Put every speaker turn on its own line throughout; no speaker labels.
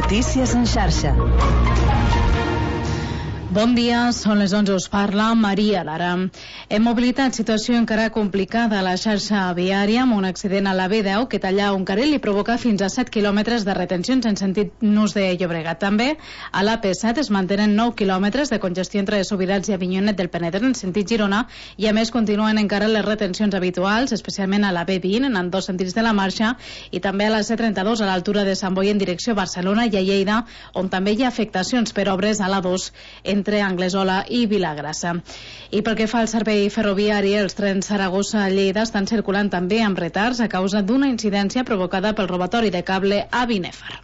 Notícies en xarxa.
Bon dia, són les 11, us parla Maria Lara. En mobilitat, situació encara complicada a la xarxa viària amb un accident a la B10 que talla un carril i provoca fins a 7 quilòmetres de retencions en sentit Nus de Llobregat. També a la P7 es mantenen 9 quilòmetres de congestió entre Subirats i Avinyonet del Penedès en sentit Girona i a més continuen encara les retencions habituals, especialment a la B20 en ambdós sentits de la marxa i també a la C32 a l'altura de Sant Boi en direcció a Barcelona i a Lleida, on també hi ha afectacions per obres a la 2 entre Anglesola i Vilagrassa. I pel que fa al servei ferroviari, els trens Saragossa-Lleida estan circulant també amb retards a causa d'una incidència provocada pel robatori de cable a Binèfar.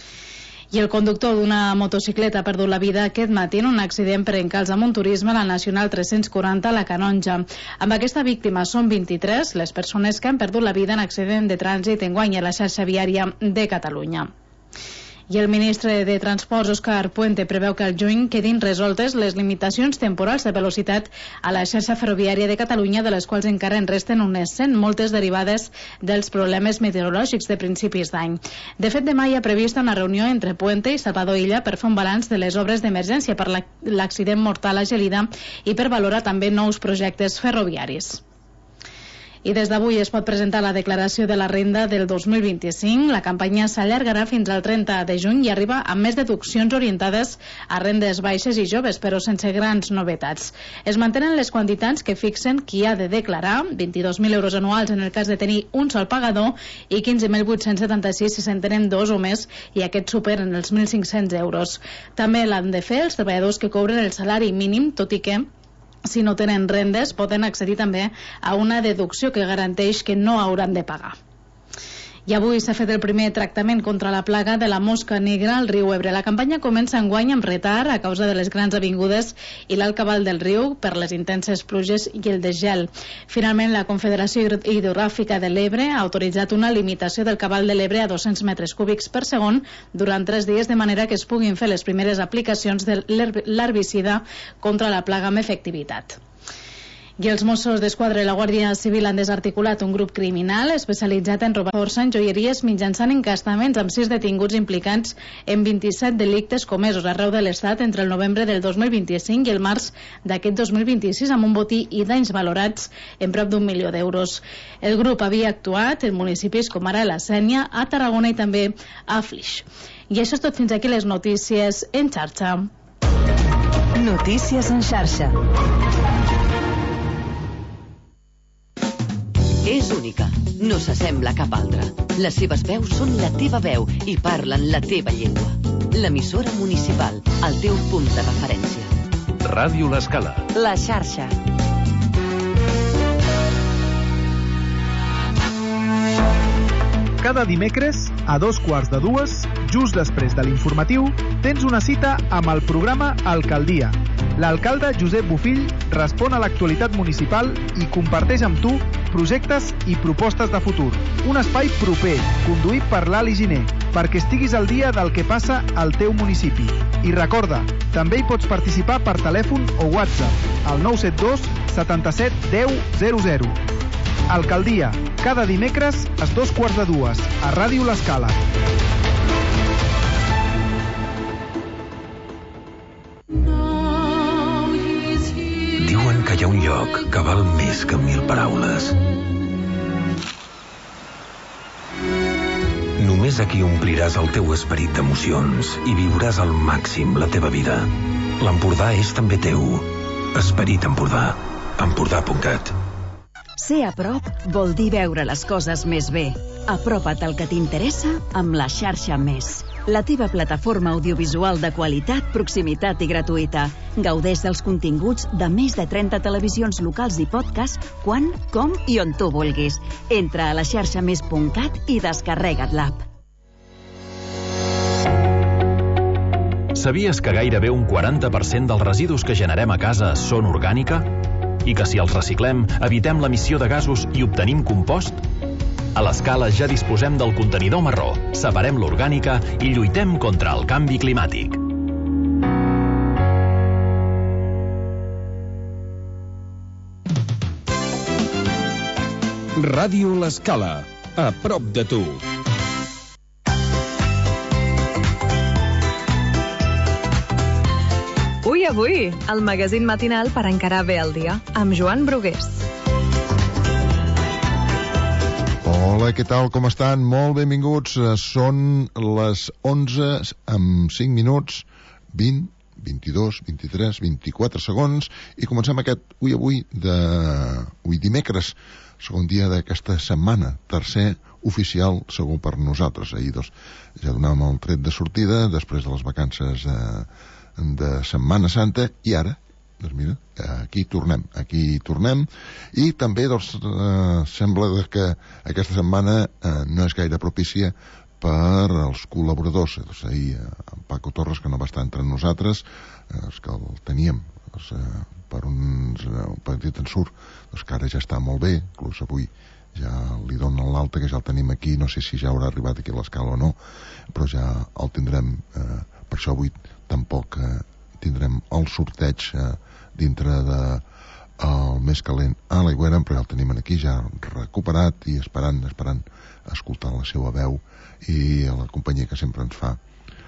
I el conductor d'una motocicleta ha perdut la vida aquest matí en un accident per encalç amb un turisme a la Nacional 340 a la Canonja. Amb aquesta víctima són 23 les persones que han perdut la vida en accident de trànsit enguany a la xarxa viària de Catalunya. I el ministre de Transports, Òscar Puente, preveu que al juny quedin resoltes les limitacions temporals de velocitat a la xarxa ferroviària de Catalunya, de les quals encara en resten unes 100, moltes derivades dels problemes meteorològics de principis d'any. De fet, demà hi ha prevista una reunió entre Puente i Salvador Illa per fer un balanç de les obres d'emergència per l'accident mortal a Gelida i per valorar també nous projectes ferroviaris. I des d'avui es pot presentar la declaració de la renda del 2025. La campanya s'allargarà fins al 30 de juny i arriba amb més deduccions orientades a rendes baixes i joves, però sense grans novetats. Es mantenen les quantitats que fixen qui ha de declarar, 22.000 euros anuals en el cas de tenir un sol pagador i 15.876 si se'n tenen dos o més i aquests superen els 1.500 euros. També l'han de fer els treballadors que cobren el salari mínim, tot i que si no tenen rendes, poden accedir també a una deducció que garanteix que no hauran de pagar. I avui s'ha fet el primer tractament contra la plaga de la mosca negra al riu Ebre. La campanya comença enguany amb retard a causa de les grans avingudes i l'alt cabal del riu per les intenses pluges i el desgel. Finalment, la Confederació Hidrogràfica de l'Ebre ha autoritzat una limitació del cabal de l'Ebre a 200 metres cúbics per segon durant 3 dies, de manera que es puguin fer les primeres aplicacions de l'herbicida contra la plaga amb efectivitat. I els Mossos d'Esquadra i la Guàrdia Civil han desarticulat un grup criminal especialitzat en robar força en joieries mitjançant encastaments amb 6 detinguts implicats en 27 delictes comesos arreu de l'Estat entre el novembre del 2025 i el març d'aquest 2026 amb un botí i danys valorats en prop d'1 milió d'euros. El grup havia actuat en municipis com ara la Sénia, a Tarragona i també a Flix. I això és tot, fins aquí les notícies en xarxa.
Notícies en xarxa.
És única, no s'assembla a cap altra. Les seves veus són la teva veu i parlen la teva llengua. L'emissora municipal, el teu punt de referència.
Ràdio L'Escala.
La xarxa.
Cada dimecres, a 2:15, just després de l'informatiu, tens una cita amb el programa Alcaldia. L'alcalde Josep Bofill respon a l'actualitat municipal i comparteix amb tu projectes i propostes de futur. Un espai proper, conduït per l'Ali Giner, perquè estiguis al dia del que passa al teu municipi. I recorda, també hi pots participar per telèfon o WhatsApp al 972 77 10 00. Alcaldia, cada dimecres a 2:15 a Ràdio L'Escala.
Diuen que hi ha un lloc que val més que 1000 paraules. Només aquí ompliràs el teu esperit d'emocions i viuràs al màxim la teva vida. L'Empordà és també teu. Esperit Empordà. Empordà.cat.
Ser a prop vol dir veure les coses més bé. Apropa't al que t'interessa amb la xarxa Més. La teva plataforma audiovisual de qualitat, proximitat i gratuïta. Gaudeix dels continguts de més de 30 televisions locals i podcast quan, com i on tu vulguis. Entra a la xarxamés.cat i descarrega't l'app.
Sabies que gairebé un 40% dels residus que generem a casa són orgànica? I que si els reciclem, evitem l'emissió de gasos i obtenim compost? A l'Escala ja disposem del contenidor marró, separem l'orgànica i lluitem contra el canvi climàtic.
Ràdio L'Escala, a prop de tu. Ui Avui, el magazín matinal per encarar bé el dia, amb Joan Brugués.
Hola, què tal, com estan? Molt benvinguts. Són les 11 amb 5 minuts, 20, 22, 23, 24 segons i comencem aquest Ui Avui d'avui dimecres, segon dia d'aquesta setmana, tercer oficial segur per nosaltres. Ahir ja donàvem el tret de sortida després de les vacances de Setmana Santa i ara, doncs mira, aquí tornem i també sembla que aquesta setmana no és gaire propícia per als col·laboradors. Ahir en Paco Torres, que no va estar entre nosaltres, que el teníem per un petit ensurt, que ara ja està molt bé, inclús avui ja li donen l'alta, que ja el tenim aquí, no sé si ja haurà arribat aquí a l'escala o no, però ja el tindrem. Per això avui tampoc tindrem el sorteig dintre del més calent a l'Aigüera, però ja el tenim aquí ja recuperat i esperant escoltar la seva veu i la companyia que sempre ens fa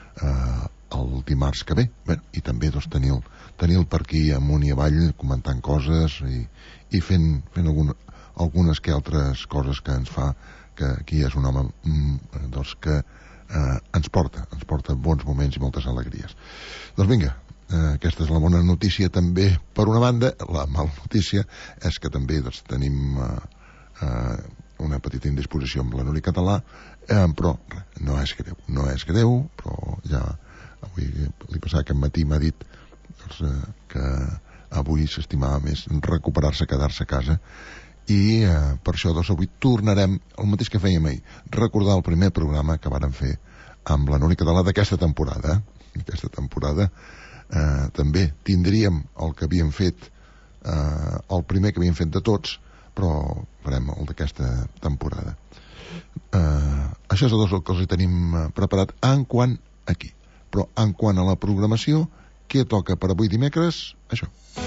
el dimarts que ve. Bé, i també tenir-lo per aquí amunt i avall comentant coses i fent algunes que altres coses que ens fa, que aquí és un home que ens porta bons moments i moltes alegries. Doncs vinga, aquesta és la bona notícia també per una banda. La mala notícia és que també tenim una petita indisposició amb la Núria Català, però no és greu, però ja avui li passava aquest matí, m'ha dit que avui s'estimava més recuperar-se, quedar-se a casa, i per això avui tornarem el mateix que fèiem ahir, recordar el primer programa que vàrem fer amb la Núria Català d'aquesta temporada. Aquesta temporada també tindríem el que havíem fet, el primer que havíem fet de tots, però farem el d'aquesta temporada. Això és el que els tenim preparat en quant aquí, però en quant a la programació, què toca per avui dimecres? Això.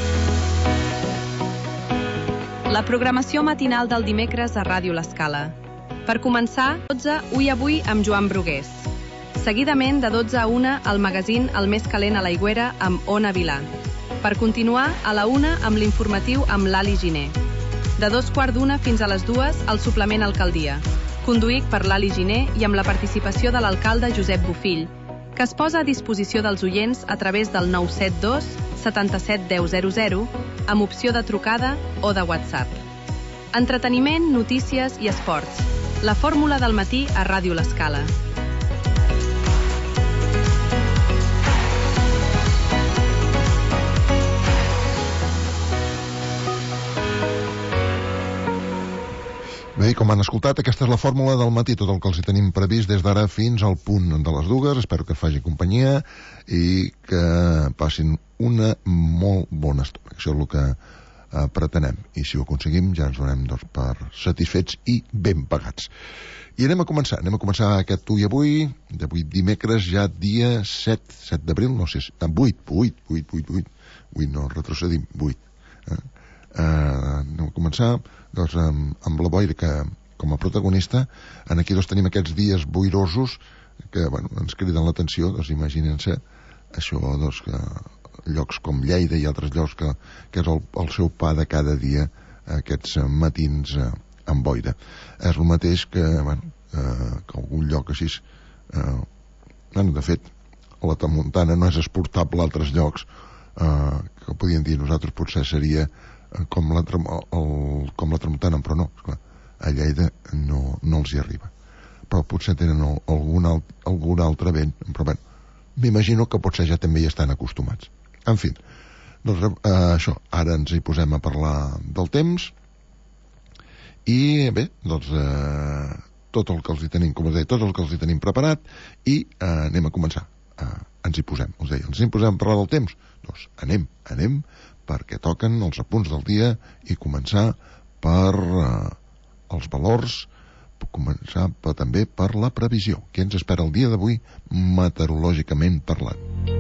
La programació matinal del dimecres a Ràdio L'Escala. Per començar, 12 Ui Avui amb Joan Brugués. Seguidament, de 12 a 1, el magazín El més calent a l'Aigüera amb Ona Vilà. Per continuar, a la 1 amb l'informatiu amb l'Ali Giner. De 2:15 fins a les 2, el suplement Alcaldia, conduït per l'Ali Giner i amb la participació de l'alcalde Josep Bofill, que es posa a disposició dels oients a través del 972 77 10 00, amb opció de trucada o de WhatsApp. Entreteniment, notícies i esports. La fórmula del matí a Ràdio L'Escala.
Bé, com han escoltat, aquesta és la fórmula del matí, tot el que els hi tenim previst des d'ara fins al punt de les 2. Espero que faci companyia i que passin una molt bona estona. Això és el que pretenem. I si ho aconseguim ja ens donem per satisfets i ben pagats. I anem a començar aquest Ui Avui, d'avui dimecres, ja dia 7 d'abril, no sé, 8, no retrocedim, 8. Anem a començar amb la boira que, com a protagonista, aquí tenim aquests dies boirosos que ens criden l'atenció. Imaginen-se això, que llocs com Lleida i altres llocs que és el seu pa de cada dia, aquests matins amb boira. És el mateix que algun lloc així, de fet la tramuntana no és exportable a altres llocs, que podríem dir nosaltres potser seria com la tramuntana, però no, esclar, a Lleida no els hi arriba, però potser tenen algun altre vent, però bé, m'imagino que potser ja també hi estan acostumats. En fi, doncs això, ara ens hi posem a parlar del temps i bé, doncs tot el que els hi tenim, com us deia, tot el que els hi tenim preparat, i anem a començar. Ens hi posem, us deia, ens hi posem a parlar del temps. Doncs anem, perquè toquen els apunts del dia i començar per els valors, començar també per la previsió. Què ens espera el dia d'avui, meteorològicament parlant?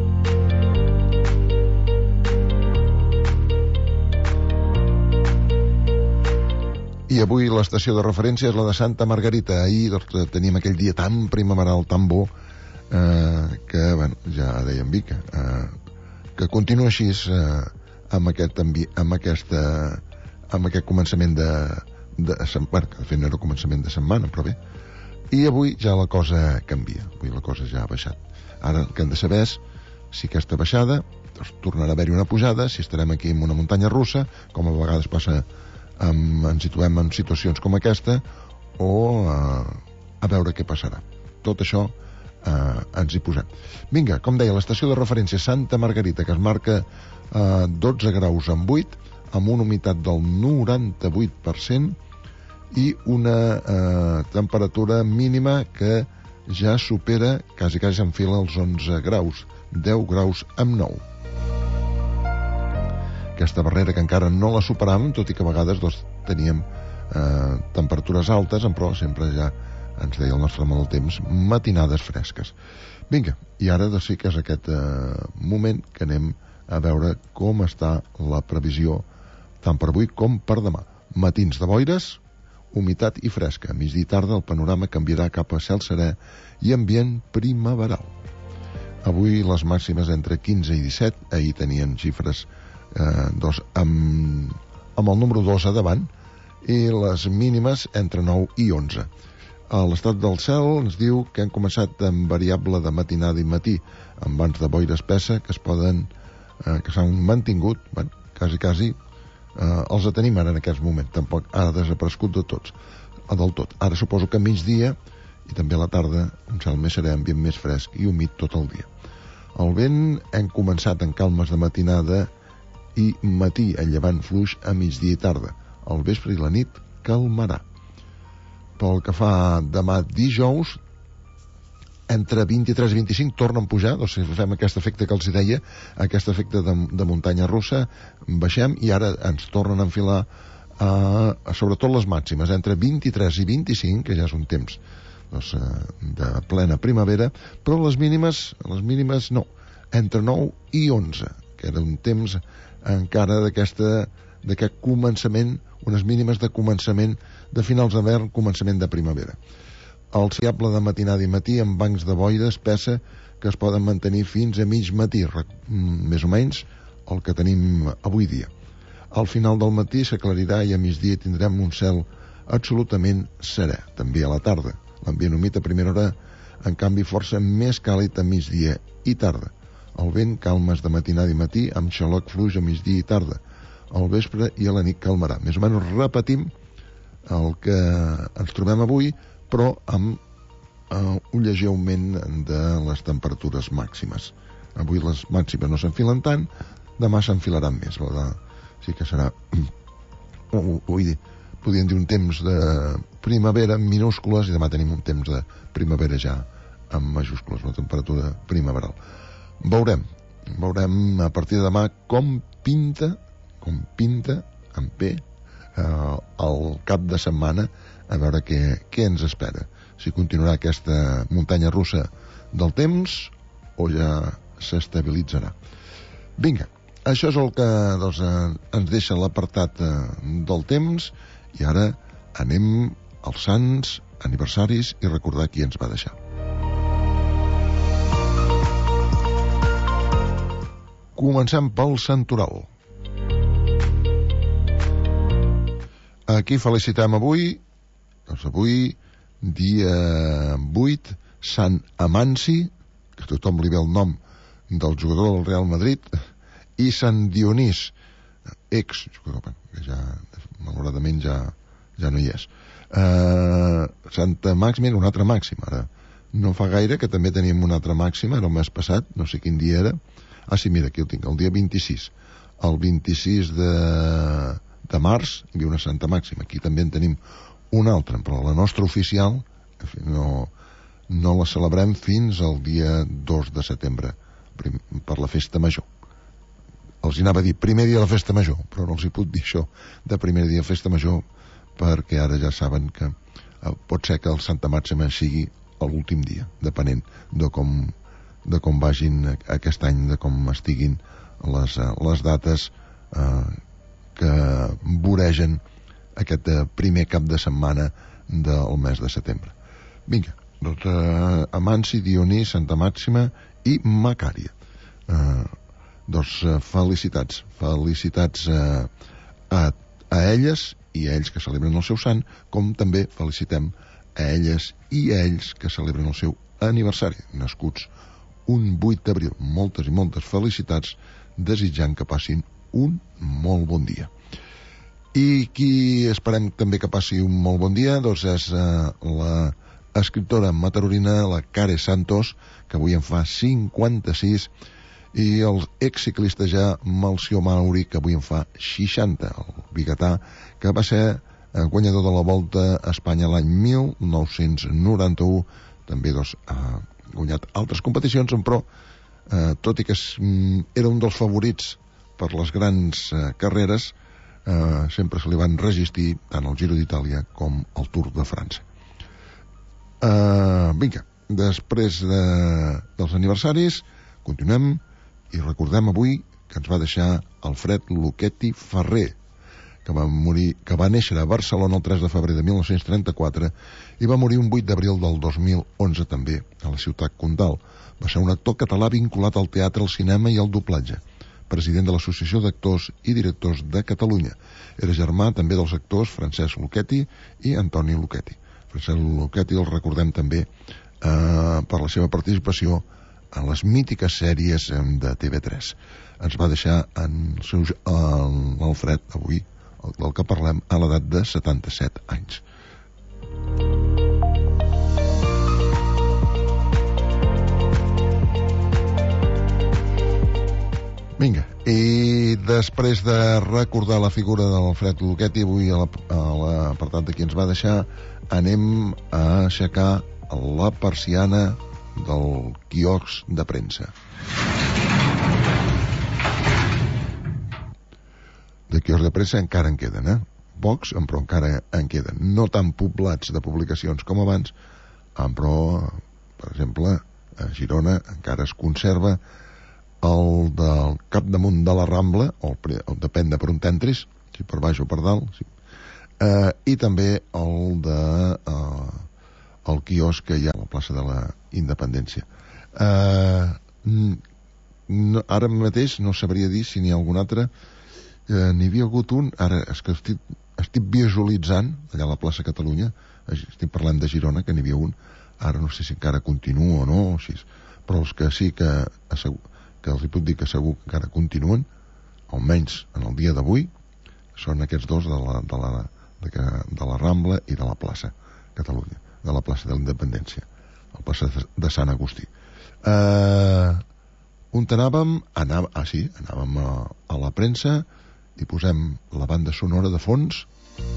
I avui l'estació de referència és la de Santa Margarita. Ahir teníem aquell dia tan primaveral, tan bo, que, bueno, ja dèiem, Vic, que continuï així amb aquest començament de setmana, que de fet no era començament de setmana, però bé. I avui ja la cosa canvia, avui la cosa ja ha baixat. Ara el que hem de saber és si aquesta baixada, doncs tornarà a haver-hi una pujada, si estarem aquí en una muntanya russa, com a vegades passa, ens situem en situacions com aquesta, o a veure què passarà. Tot això ens hi posem. Vinga, com deia, l'estació de referència Santa Margarita, que es marca 12 graus amb 8, amb una humitat del 98% i una temperatura mínima que ja supera, quasi s'enfila els 11 graus, 10 graus amb 9. Aquesta barrera que encara no la superàvem, tot i que a vegades teníem temperatures altes, però sempre ja ens deia el nostre home del temps, matinades fresques. Vinga, i ara sí que és aquest moment que anem a veure com està la previsió tant per avui com per demà. Matins de boires, humitat i fresca. A migdia i tarda el panorama canviarà cap a cel serè i ambient primaveral. Avui les màximes entre 15 i 17, ahir tenien xifres amb el número 2 a davant, i les mínimes entre 9 i 11. A l'estat del cel ens diu que han començat amb variable de matinada i matí, amb vents de boira espessa que s'han mantingut, quasi els tenim ara en aquest moment, tampoc ha desaparegut del tot. Ara suposo que a migdia i també a la tarda un cel més serè, ambient més fresc i humit tot el dia. El vent hem començat en calmes de matinada i matí, en llevant fluix a migdia i tarda. Al vespre i la nit calmarà. Pel que fa demà dijous, entre 23 i 25 tornen a pujar, doncs si fem aquest efecte que els deia, aquest efecte de muntanya russa, baixem i ara ens tornen a enfilar sobretot les màximes, entre 23 i 25, que ja és un temps de plena primavera, però les mínimes no, entre 9 i 11, que era un temps encara d'aquest començament, unes mínimes de començament de finals d'hivern, començament de primavera. El variable de matinada i matí amb bancs de boira espessa que es poden mantenir fins a mig matí, més o menys el que tenim avui dia. Al final del matí s'aclarirà i a migdia tindrem un cel absolutament serè, també a la tarda. L'ambient humit a primera hora, en canvi, força més càlid a migdia i tarda. El vent calmes de matinada i matí amb xaloc fluix a migdia i tarda. Al vespre i a la nit calmarà. Més o menys repetim el que ens trobem avui, però amb un lleuger augment de les temperatures màximes. Avui les màximes no s'enfilen tant, demà s'enfilaran més. Sí que serà, podríem dir, un temps de primavera en minúscules, i demà tenim un temps de primavera ja en majúscules, una temperatura primaveral. Veurem a partir de demà com pinta amb P el cap de setmana, a veure què ens espera, si continuarà aquesta muntanya russa del temps o ja s'estabilitzarà. Vinga, això és el que ens deixa l'apartat del temps, i ara anem als sants, aniversaris i recordar qui ens va deixar. Comencem pel santoral. Aquí felicitem avui, dia 8, Sant Amanci, que tothom li ve el nom del jugador del Real Madrid, i Sant Dionís, ex-jugador, que ja, malauradament, ja no hi és. Santa Màxima, una altra màxima, ara. No fa gaire que també teníem una altra màxima, era el mes passat, no sé quin dia era. Ah, sí, mira, aquí el tinc, el dia 26. El 26 de març hi havia una Santa Màxima. Aquí també en tenim una altra, però la nostra oficial no la celebrem fins al dia 2 de setembre, per la festa major. Els anava a dir primer dia de la festa major, però no els hi puc dir això de primer dia de festa major, perquè ara ja saben que pot ser que el Santa Màxima sigui l'últim dia, depenent de com vagin aquest any, de com estiguin les dates que voregen aquest primer cap de setmana del mes de setembre. Vinga, doncs Amanci, Dionís, Santa Màxima i Macària. Doncs felicitats a elles i a ells que celebren el seu sant, com també felicitem a elles i a ells que celebren el seu aniversari, nascuts un 8 d'abril. Moltes i moltes felicitats, desitjant que passin un molt bon dia. I qui esperem també que passi un molt bon dia, doncs és la escriptora matarorina, la Care Santos, que avui en fa 56, i el exciclista ja Melcior Mauri, que avui en fa 60, el biguetà, que va ser guanyador de la Volta a Espanya l'any 1991, també ha guanyat altres competicions, però tot i que era un dels favorits per les grans carreres, sempre se li van resistir tant el Giro d'Itàlia com el Tour de França. Vinga, després dels aniversaris continuem i recordem avui que ens va deixar Alfred Lucchetti Ferrer, que va néixer a Barcelona el 3 de febrer de 1934 i va morir un 8 d'abril del 2011 també a la ciutat condal. Va ser un actor català vinculat al teatre, al cinema i al doblatge, president de l'Associació d'Actors i Directors de Catalunya. Era germà també dels actors Francesc Lucchetti i Antoni Lucchetti. Francesc Lucchetti el recordem també per la seva participació en les mítiques sèries de TV3. Ens va deixar l'Alfred avui, del que parlem, a l'edat de 77 anys. Vinga, i després de recordar la figura de l'Alfred Lucchetti, avui a l'apartat de qui ens va deixar, anem a aixecar la persiana del quiosc de premsa. De quiosc de premsa encara en queden, pocs, però encara en queden. No tan poblats de publicacions com abans, però, per exemple, a Girona encara es conserva el del capdamunt de la Rambla, depèn de per on t'entris, si per baix o per dalt, sí. I també el quiosc que hi ha a la plaça de la Independència. Ara mateix no sabria dir si n'hi ha algun altre. N'hi havia hagut un, ara és que estic visualitzant allà a la plaça Catalunya, estic parlant de Girona, que n'hi havia un, ara no sé si encara continua o no, o així, però els que sí que els hi puc dir que segur que encara continuen, almenys en el dia d'avui, són aquests dos de la Rambla i de la plaça Catalunya, de la plaça de la Independència, la plaça de Sant Agustí. On anàvem? Anàvem a la premsa i posem la banda sonora de fons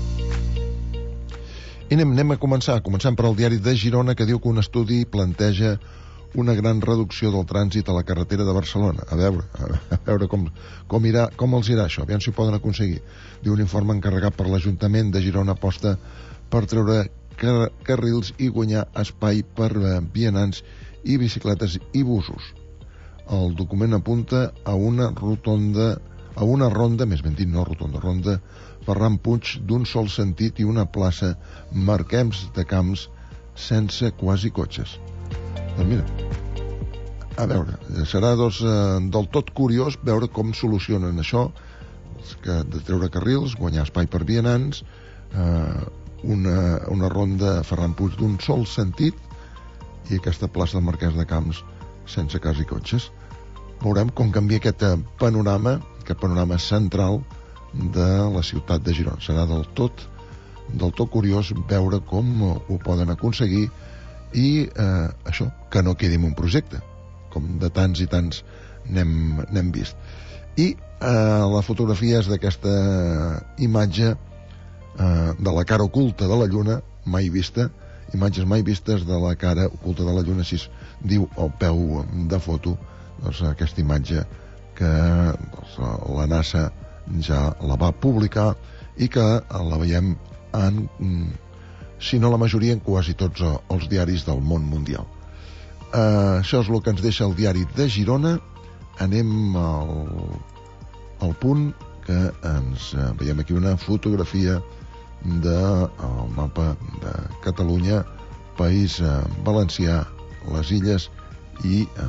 i anem a començant per al diari de Girona, que diu que un estudi planteja una gran reducció del trànsit a la carretera de Barcelona. A veure com els irà això, aviam si ho poden aconseguir. Diu un informe encarregat per l'Ajuntament de Girona aposta per treure carrils i guanyar espai per vianants i bicicletes i busos. El document apunta a una ronda, més ben dit, no rotonda, ronda Ferran Puig d'un sol sentit i una plaça Marquems de Camps sense quasi cotxes. Doncs mira, a veure, serà del tot curiós veure com solucionen això, de treure carrils, guanyar espai per vianants, una ronda Ferran Puig d'un sol sentit i aquesta plaça del Marquès de Camps sense quasi cotxes. Veurem com canvia aquest panorama central de la ciutat de Girona. Serà del tot curiós veure com ho poden aconseguir i això, que no quedi en un projecte, com de tants i tants n'hem vist. I la fotografia és d'aquesta imatge de la cara oculta de la Lluna, mai vista, imatges mai vistes de la cara oculta de la Lluna, així diu al peu de foto, doncs, aquesta imatge que la NASA ja la va publicar i que la veiem si no la majoria, en quasi tots els diaris del món mundial. Això és el que ens deixa el diari de Girona. Anem al punt que ens veiem aquí una fotografia del mapa de Catalunya, País Valencià, les Illes i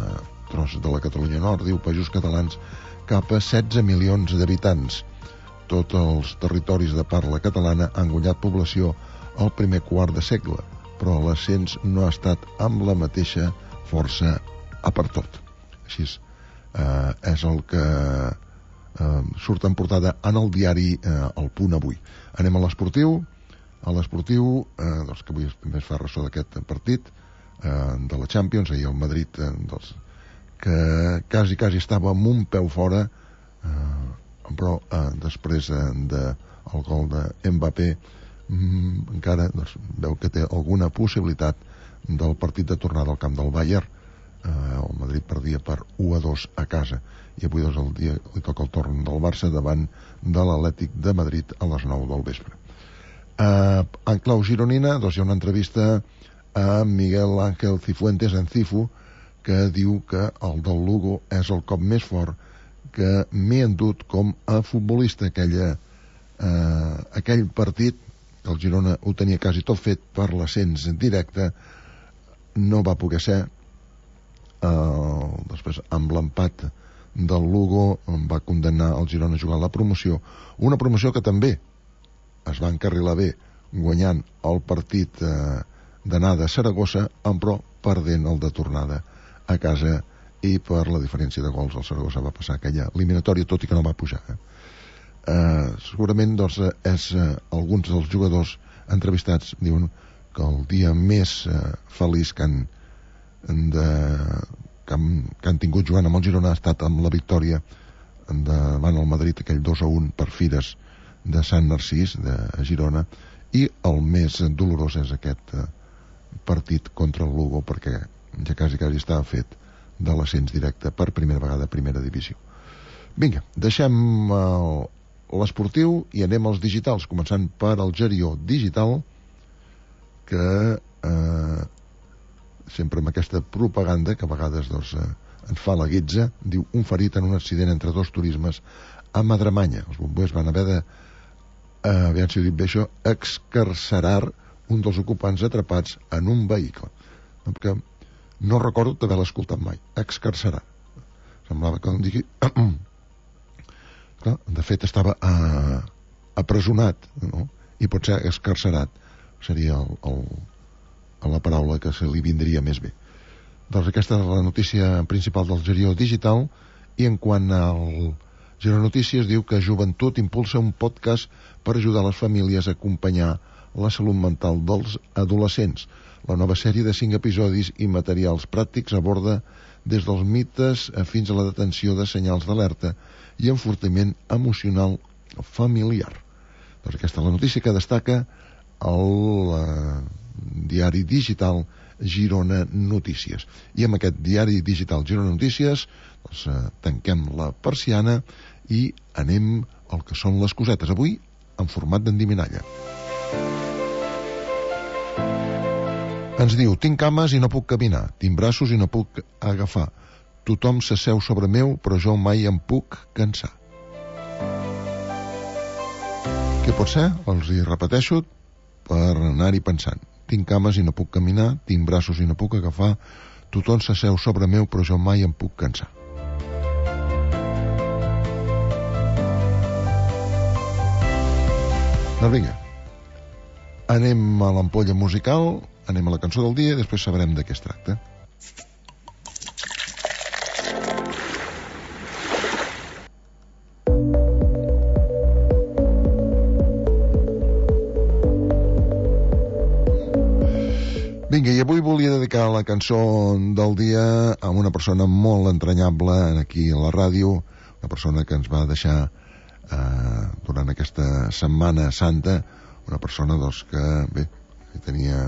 tros de la Catalunya Nord, diu Països Catalans, cap a 16 milions d'habitants. Tots els territoris de parla catalana han guanyat població al primer quart de segle, però l'ascens no ha estat amb la mateixa força a per tot. Així és el que surt en portada en el diari El Punt avui. Anem a l'esportiu. A l'esportiu, que avui també es fa ressò d'aquest partit de la Champions. Ahir el Madrid, que quasi estava amb un peu fora, però després del gol de Mbappé encara veu que té alguna possibilitat del partit de tornada al camp del Bayern. El Madrid perdia per 1-2 a casa i avui el dia li toca el torn del Barça davant de l'Atlètic de Madrid a les 9 del vespre. En clau gironina hi ha una entrevista a Miguel Ángel Cifuentes en Cifu, que diu que el del Lugo és el cop més fort que m'he endut com a futbolista. Aquell partit que el Girona ho tenia quasi tot fet per l'ascens directe, no va poder ser. Després, amb l'empat del Lugo, va condemnar el Girona a jugar la promoció, una promoció que també es va encarrilar bé guanyant el partit d'anada a Saragossa, però perdent el de tornada a casa, i per la diferència de gols el Saragossa va passar aquella eliminatòria, tot i que no va pujar. Segurament alguns dels jugadors entrevistats diuen que el dia més feliç que han tingut jugant amb el Girona ha estat amb la victòria davant el Madrid, aquell 2-1 per Fires de Sant Narcís de Girona, i el més dolorós és aquest partit contra el Lugo, perquè ja quasi estava fet de l'ascens directe per primera vegada a primera divisió. Vinga, deixem l'esportiu i anem als digitals, començant per el Gerió Digital, que sempre amb aquesta propaganda que a vegades ens fa la guitza, diu: un ferit en un accident entre dos turismes a Madremanya. Els bombers van haver de aviam si ho dic bé això, excarcerar un dels ocupants atrapats en un vehicle, perquè no recordo d'haver-la escoltat mai. Excarcerar, semblava que em digui clar, de fet estava apresonat, no? I pot ser excarcerat seria la paraula que se li vindria més bé. Doncs aquesta és la notícia principal del Gerió Digital. I en quant al Gerió Notícies, diu que Joventut impulsa un podcast per ajudar les famílies a acompanyar la salut mental dels adolescents. La nova sèrie de 5 episodis i materials pràctics aborda des dels mites fins a la detenció de senyals d'alerta i enfortiment emocional familiar. Doncs aquesta és la notícia que destaca el diari digital Girona Notícies. I amb aquest diari digital Girona Notícies tanquem la persiana i anem al que són les cosetes. Avui en format d'endivinalla. Ens diu: tinc cames i no puc caminar, tinc braços i no puc agafar, tothom s'asseu sobre meu però jo mai em puc cansar. Què pot ser? Els hi repeteixo per anar-hi pensant. Tinc cames i no puc caminar, tinc braços i no puc agafar, tothom s'asseu sobre meu però jo mai em puc cansar. Doncs vinga, anem a l'ampolla musical, anem a la cançó del dia i després sabrem de què es tracta. Vinga, i avui volia dedicar la cançó del dia a una persona molt entranyable aquí a la ràdio, una persona que ens va deixar durant aquesta Setmana Santa, una persona que bé, tenia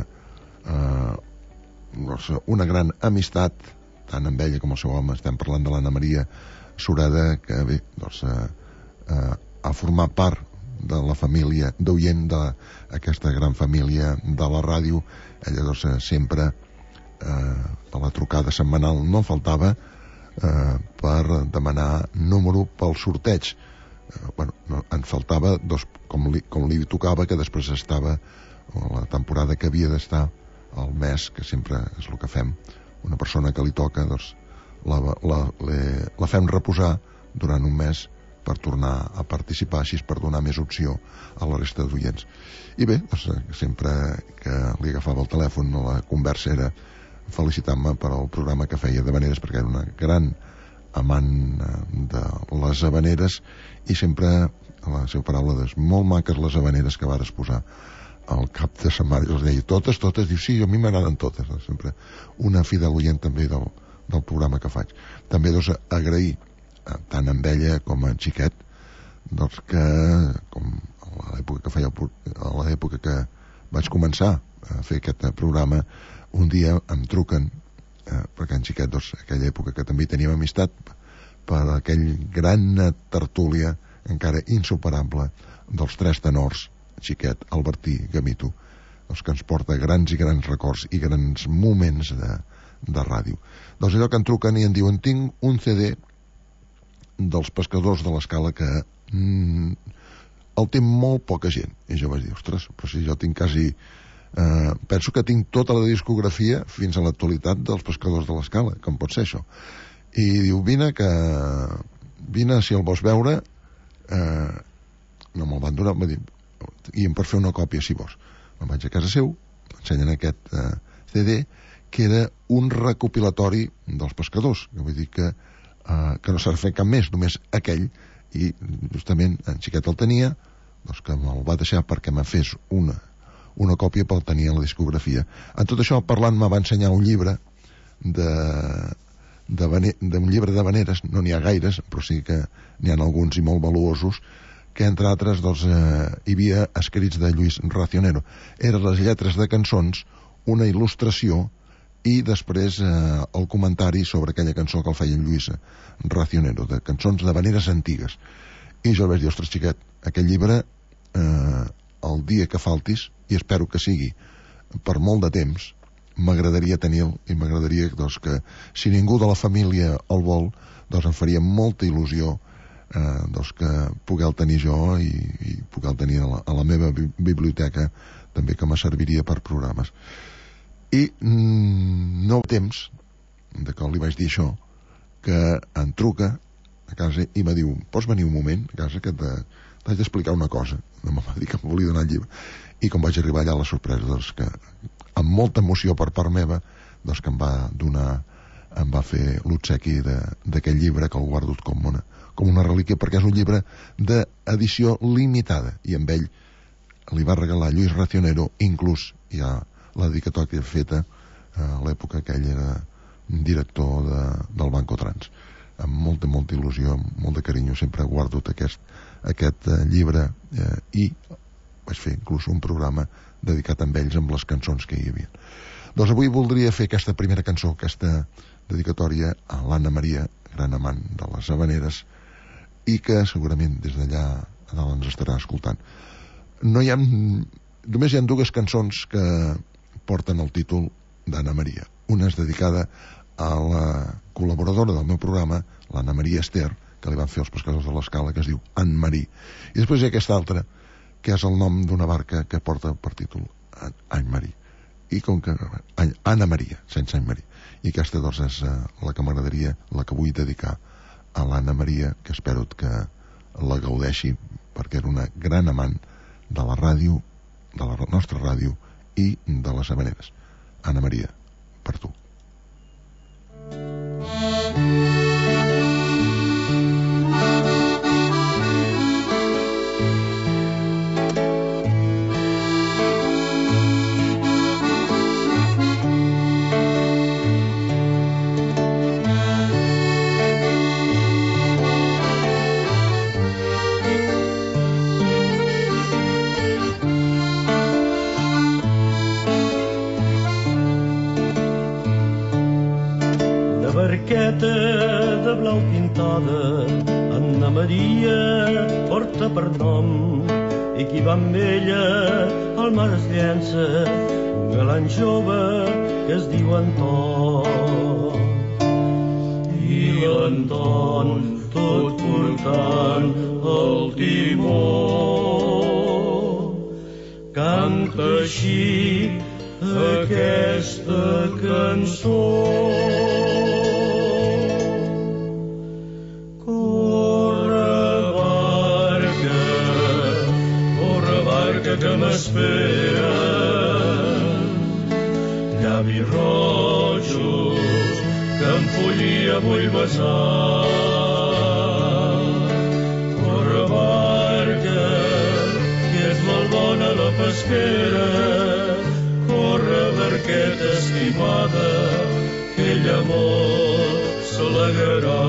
una gran amistat tant amb ella com el seu home. Estem parlant de l'Anna Maria Sureda, que bé, ha format part de la família d'oient d'aquesta gran família de la ràdio. Ella sempre a la trucada setmanal no faltava per demanar número pel sorteig. En faltava com li tocava, que després estava la temporada que havia d'estar al mes, que sempre és el que fem. Una persona que li toca la fem reposar durant un mes per tornar a participar, així per donar més opció a la resta d'oients. I bé, doncs, sempre que li agafava el telèfon la conversa era felicitant-me per al programa que feia d'havaneres, perquè era una gran amant de les havaneres i sempre la seva paraula és molt maques les havaneres que vares posar al cap de setmana. Els deia totes, diu sí, a mi m'agraden totes. Sempre una fidel oient també del programa que faig. També doncs agrair tant amb ella com en Xiquet, doncs que com a l'època que vaig començar a fer aquest programa, un dia em truquen, perquè en Xiquet, doncs, aquella època que també teníem amistat, per aquell gran tertúlia encara insuperable dels tres tenors, Xiquet, Albertí, Gamito, doncs que ens porta grans i grans records i grans moments de ràdio. Doncs allò que em truquen i em diuen tinc un CD dels pescadors de l'Escala que el té molt poca gent. I jo vaig dir, ostres, però si jo tinc quasi penso que tinc tota la discografia fins a l'actualitat dels pescadors de l'Escala, com pot ser això? I diu, vine si el vols veure. No me'l van donar, va dir, i per fer una còpia si vols. Me'n vaig a casa seu, ensenyen aquest CD que era un recopilatori dels pescadors, que vull dir que no s'ha fet cap més, només aquell, i justament en Xiquet el tenia, doncs que me'l va deixar perquè me fes una còpia pel tenir la discografia. En tot això, parlant, me va ensenyar un llibre d'un llibre d'havaneres, no n'hi ha gaires, però sí que n'hi ha alguns i molt valuosos, que entre altres doncs, hi havia escrits de Lluís Racionero. Eren les lletres de cançons, una il·lustració i després el comentari sobre aquella cançó que el feia en Lluís Racionero, de cançons d'havaneres antigues. I jo vaig dir, ostres, Xiquet, aquest llibre el dia que faltis, i espero que sigui per molt de temps, m'agradaria tenir-lo, i m'agradaria doncs, que si ningú de la família el vol, doncs em faria molta il·lusió doncs, que poder tenir jo i poder tenir a la meva biblioteca, també que me serviria per programes. I no temps de que li vaig dir això, que em truca a casa i me diu, pots venir un moment a casa que t'haig d'explicar una cosa. No me va dir que em volia donar el llibre, i com vaig arribar allà, la sorpresa doncs, que amb molta emoció per part meva, doncs, que em va fer l'obsequi d'aquest llibre, que el guardo com una relíquia, perquè és un llibre d'edició limitada, i amb ell li va regalar Lluís Racionero, inclús ja la dedicatòria feta a l'època que ell era director del Banco Trans. Amb molta il·lusió, amb molt de carinyo, sempre he guardat aquest llibre i vaig fer inclús un programa dedicat amb ells, amb les cançons que hi havia. Doncs avui voldria fer aquesta primera cançó, aquesta dedicatòria a l'Anna Maria, gran amant de les havaneres, i que segurament des d'allà a dalt ens estarà escoltant. Només hi ha dues cançons que porten el títol d'Anna Maria. Una és dedicada a la col·laboradora del meu programa, l'Anna Maria Ester, que li van fer els pescadors de l'Escala, que es diu Anne Marie. I després hi ha aquesta altra, que és el nom d'una barca que porta per títol Anne Marie. I com que Anna Maria, sense Anne Marie. I aquesta doncs és la que m'agradaria, la que vull dedicar a l'Anna Maria, que espero que la gaudeixi, perquè era una gran amant de la ràdio, de la nostra ràdio i de les havaneres. Anna Maria, per tu.
De blau pintada, Anna Maria porta per nom, i qui va amb ella al mar es llença, un galant jove que es diu Anton. I l'Anton, tot portant el timó, canta així aquesta cançó. m'esperen. Llavis rojos que en follia vull besar. Corre barca, que és molt bona la pesquera. Corre barqueta estimada, que ella molt s'alegrarà.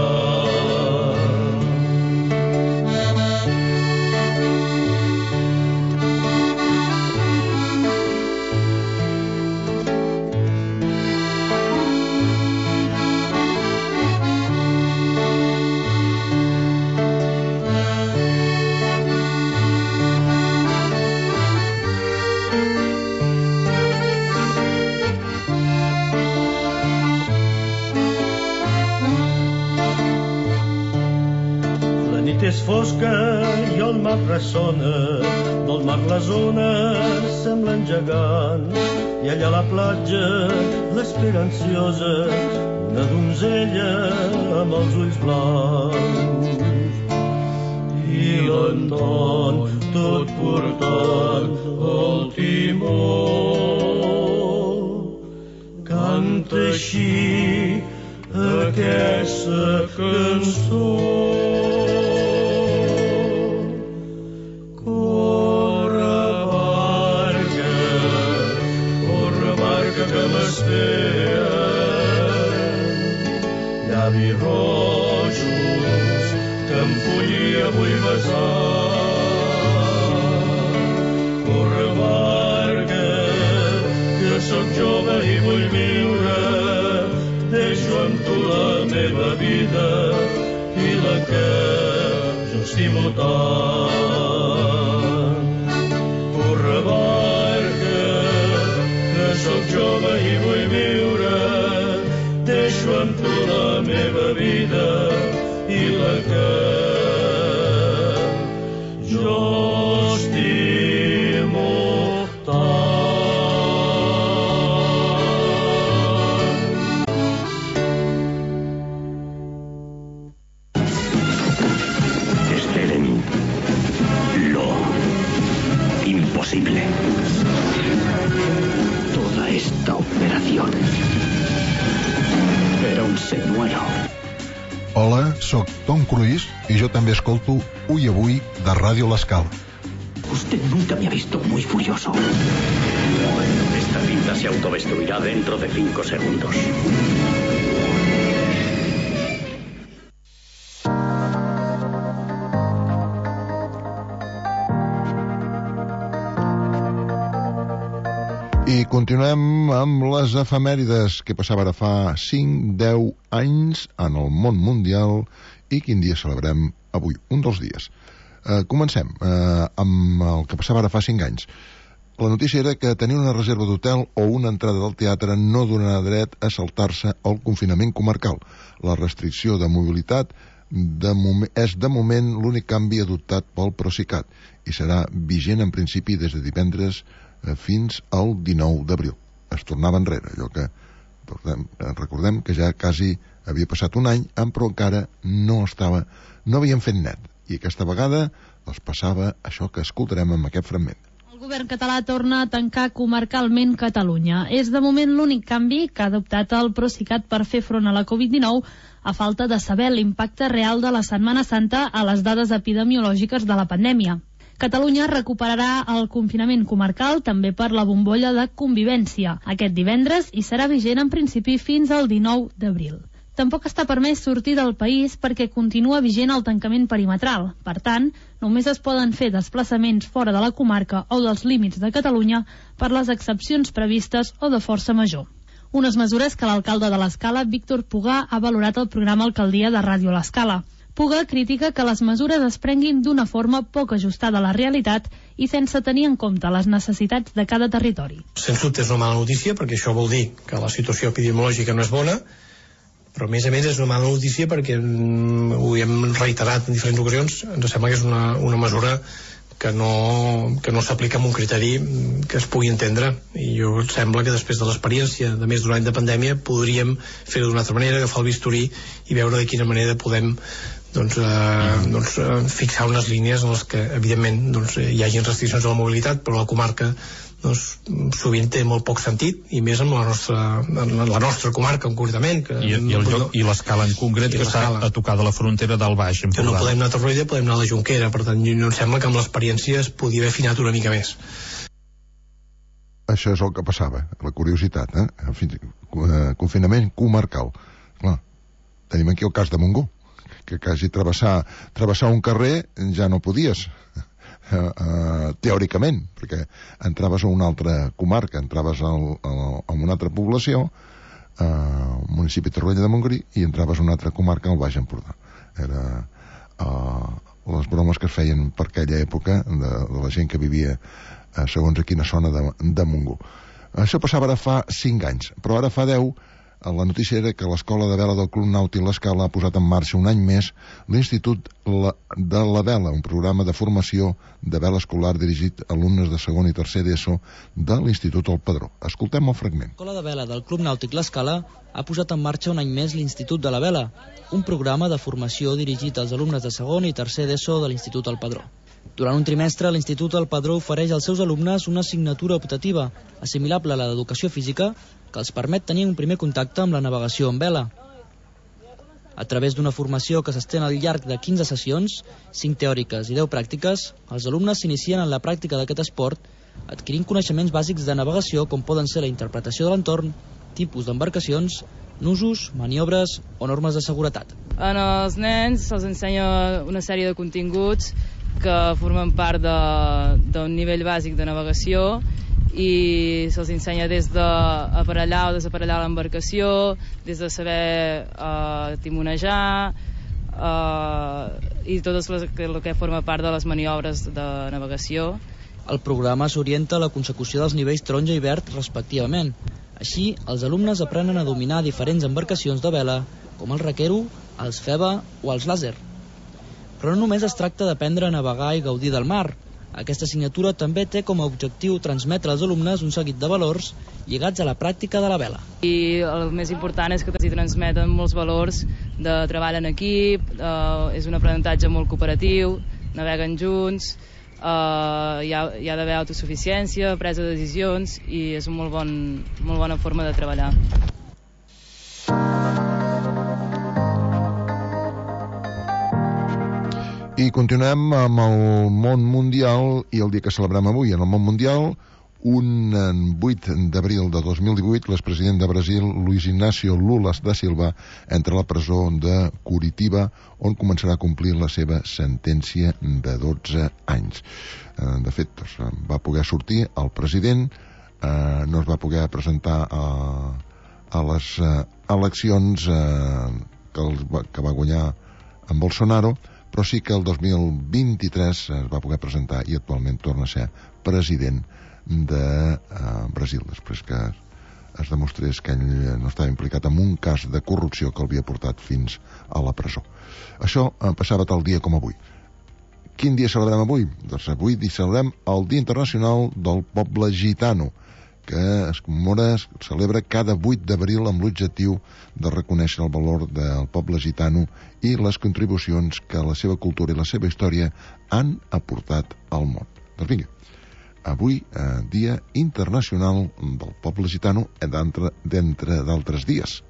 És fosca i el mar ressona, del mar les ones semblen gegants, i allà a la platja l'espera ansiosa una donzella amb els ulls blancs. I l'Anton, tot portant el timó, canta així aquesta cançó. Llavis rojos que en follia vull besar. Corre barca, que sóc jove i vull viure. Deixo amb tu la meva vida i la que jo estimo tant. Corre barca, que sóc jove i vull viure. Deixo amb tu la meva vida i la que jo estimo tant.
Esperen lo imposible. Toda esta operación era un senyuelo.
Hola, sóc Tom Cruise i jo també escolto Ui Avui de Ràdio L'Escala.
Usted nunca me ha visto muy furioso. Esta cinta se autodestruirá dentro de 5 segundos.
I continuem amb les efemèrides que passava ara fa 5-10 anys en el món mundial i quin dia celebrem avui, un dels dies. Comencem amb el que passava ara fa 5 anys. La notícia era que tenir una reserva d'hotel o una entrada del teatre no donarà dret a saltar-se el confinament comarcal. La restricció de mobilitat és de moment l'únic canvi adoptat pel Procicat i serà vigent en principi des de divendres fins al 19 d'abril. Es tornava enrere, allò que recordem que ja quasi havia passat un any, però encara no havien fet net, i aquesta vegada els passava això que escoltarem amb aquest fragment.
El govern català torna a tancar comarcalment Catalunya. És de moment l'únic canvi que ha adoptat el Procicat per fer front a la Covid-19 a falta de saber l'impacte real de la Setmana Santa a les dades epidemiològiques de la pandèmia. Catalunya recuperarà el confinament comarcal també per la bombolla de convivència aquest divendres i serà vigent en principi fins al 19 d'abril. Tampoc està permès sortir del país perquè continua vigent el tancament perimetral. Per tant, només es poden fer desplaçaments fora de la comarca o dels límits de Catalunya per les excepcions previstes o de força major. Unes mesures que l'alcalde de l'Escala, Víctor Pugà, ha valorat al programa Alcaldia de Ràdio L'Escala. Pugà critica que les mesures es prenguin d'una forma poc ajustada a la realitat i sense tenir en compte les necessitats de cada territori.
Sens dubte és una mala notícia perquè això vol dir que la situació epidemiològica no és bona, però a més és una mala notícia perquè ho hem reiterat en diferents ocasions, ens sembla que és una mesura que no s'aplica amb un criteri que es pugui entendre, i jo sembla que després de l'experiència de més d'un any de pandèmia podríem fer-ho d'una altra manera, agafar el bisturí i veure de quina manera podem fixar unes línies en les que evidentment hi hagi restriccions a la mobilitat, però la comarca sovint té molt poc sentit, i més amb la nostra comarca concretament,
i l'escala en concret, que està a tocar de la frontera del Baix Empordà.
Que no podem anar a Torroella, podem anar a la Jonquera, per tant no em sembla que amb l'experiència es podia haver afinat una mica més.
Això és el que passava, la curiositat, confinament comarcal. Clar, tenim aquí el cas de Montgó, que quasi travessar un carrer ja no podies, teòricament, perquè entraves a una altra comarca, entraves a una altra població, al municipi de Torroella de Montgrí, i entraves a una altra comarca, al Baix Empordà. Era les bromes que es feien per aquella època de la gent que vivia segons a quina zona de Montgó. Això passava ara fa 5 anys, però ara fa 10. La notícia era que l'Escola de Vela del Club Nàutic L'Escala ha posat en marxa un any més l'Institut de la Vela, un programa de formació de vela escolar dirigit a alumnes de segon i tercer d'ESO de l'Institut El Padró. Escoltem el fragment.
L'Escola de Vela del Club Nàutic L'Escala ha posat en marxa un any més l'Institut de la Vela, un programa de formació dirigit als alumnes de segon i tercer d'ESO de l'Institut El Padró. Durant un trimestre, l'Institut El Padró ofereix als seus alumnes una assignatura optativa, assimilable a la d'Educació Física, que els permet tenir un primer contacte amb la navegació en vela. A través d'una formació que s'estén al llarg de 15 sessions, 5 teòriques i 10 pràctiques, els alumnes s'inicien en la pràctica d'aquest esport, adquirint coneixements bàsics de navegació com poden ser la interpretació de l'entorn, tipus d'embarcacions, nusos, maniobres o normes de seguretat.
Els nens se'ls ensenya una sèrie de continguts que formen part d'un nivell bàsic de navegació, i se'ls ensenya des d'aparellar o desaparellar l'embarcació, des de saber timonejar i tot el que forma part de les maniobres de navegació.
El programa s'orienta a la consecució dels nivells taronja i verd respectivament. Així, els alumnes aprenen a dominar diferents embarcacions de vela, com el raquero, els feba o els làser. Però no només es tracta d'aprendre a navegar i gaudir del mar. Aquesta assignatura també té com a objectiu transmetre als alumnes un seguit de valors lligats a la pràctica de la vela.
I el més important és que s'hi transmeten molts valors de treball en equip, és un aprenentatge molt cooperatiu, naveguen junts, hi ha d'haver autosuficiència, presa de decisions, i és una molt bona forma de treballar.
I continuem amb el món mundial i el dia que celebrem avui. En el món mundial, un 8 d'abril de 2018, l'expresident de Brasil, Luis Inácio Lula da Silva, entra a la presó de Curitiba, on començarà a complir la seva sentència de 12 anys. De fet, va poder sortir el president, no es va poder presentar a les eleccions que va guanyar en Bolsonaro, però sí que el 2023 es va poder presentar i actualment torna a ser president de Brasil, després que es demostrés que ell no estava implicat en un cas de corrupció que l'havia portat fins a la presó. Això passava tal dia com avui. Quin dia celebrem avui? Doncs avui celebrem el Dia Internacional del Poble Gitano, que es celebra cada 8 d'abril amb l'objectiu de reconèixer el valor del poble gitano i les contribucions que la seva cultura i la seva història han aportat al món. Doncs vinga, avui, Dia Internacional del Poble Gitano, d'entre d'altres dies.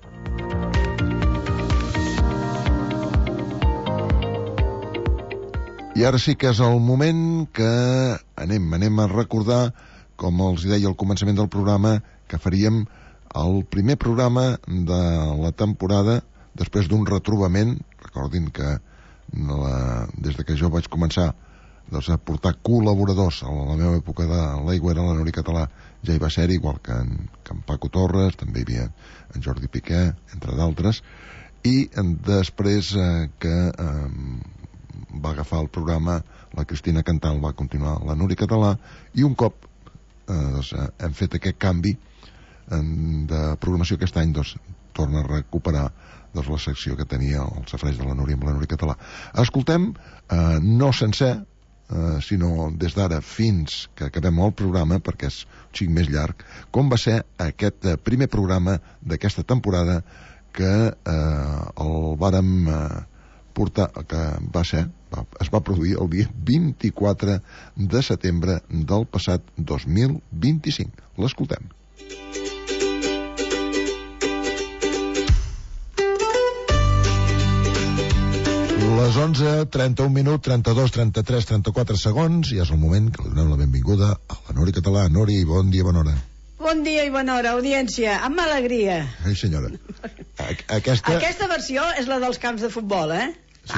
I ara sí que és el moment que anem a recordar, com els deia al començament del programa, que faríem el primer programa de la temporada després d'un retrobament. Recordin que des de que jo vaig començar a portar col·laboradors a la meva època de l'Aigüera, la Nuri Català ja hi va ser, igual que en Paco Torres, també hi havia en Jordi Piqué, entre d'altres, i després que va agafar el programa la Cristina Cantal, va continuar la Nuri Català, i un cop hem fet aquest canvi de programació aquest any, torna a recuperar la secció que tenia el safareig de la Núria amb la Núria Català. Escoltem, no sencer, sinó des d'ara fins que acabem el programa, perquè és un xic més llarg, com va ser aquest primer programa d'aquesta temporada que el vàrem es va produir el dia 24 de setembre del passat 2025. L'escoltem. Les 11, 31 minuts, 32, 33, 34 segons, i és el moment que li donem la benvinguda a la Nori Català. Nori, bon dia, bona hora.
Bon dia i bona hora, audiència, amb alegria.
Ai, senyora. Aquesta
versió és la dels camps de futbol, eh?
Sí,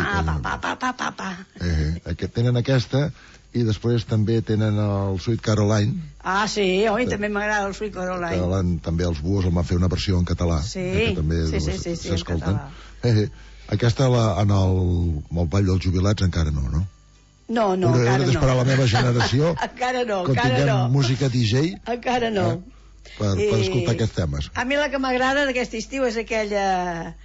tenen aquesta, i després també tenen el Sweet Caroline.
Ah, sí, oi, també m'agrada el Sweet Caroline.
També els Buos el van fer una versió en català.
Sí,
que també
sí, en català.
Aquesta en el Ball dels Jubilats encara no?
No, encara no.
Hauré d'esperar la meva generació
encara no.
Quan tinguem música DJ
encara no.
Per escoltar aquests temes.
A mi la que m'agrada d'aquest estiu és aquella...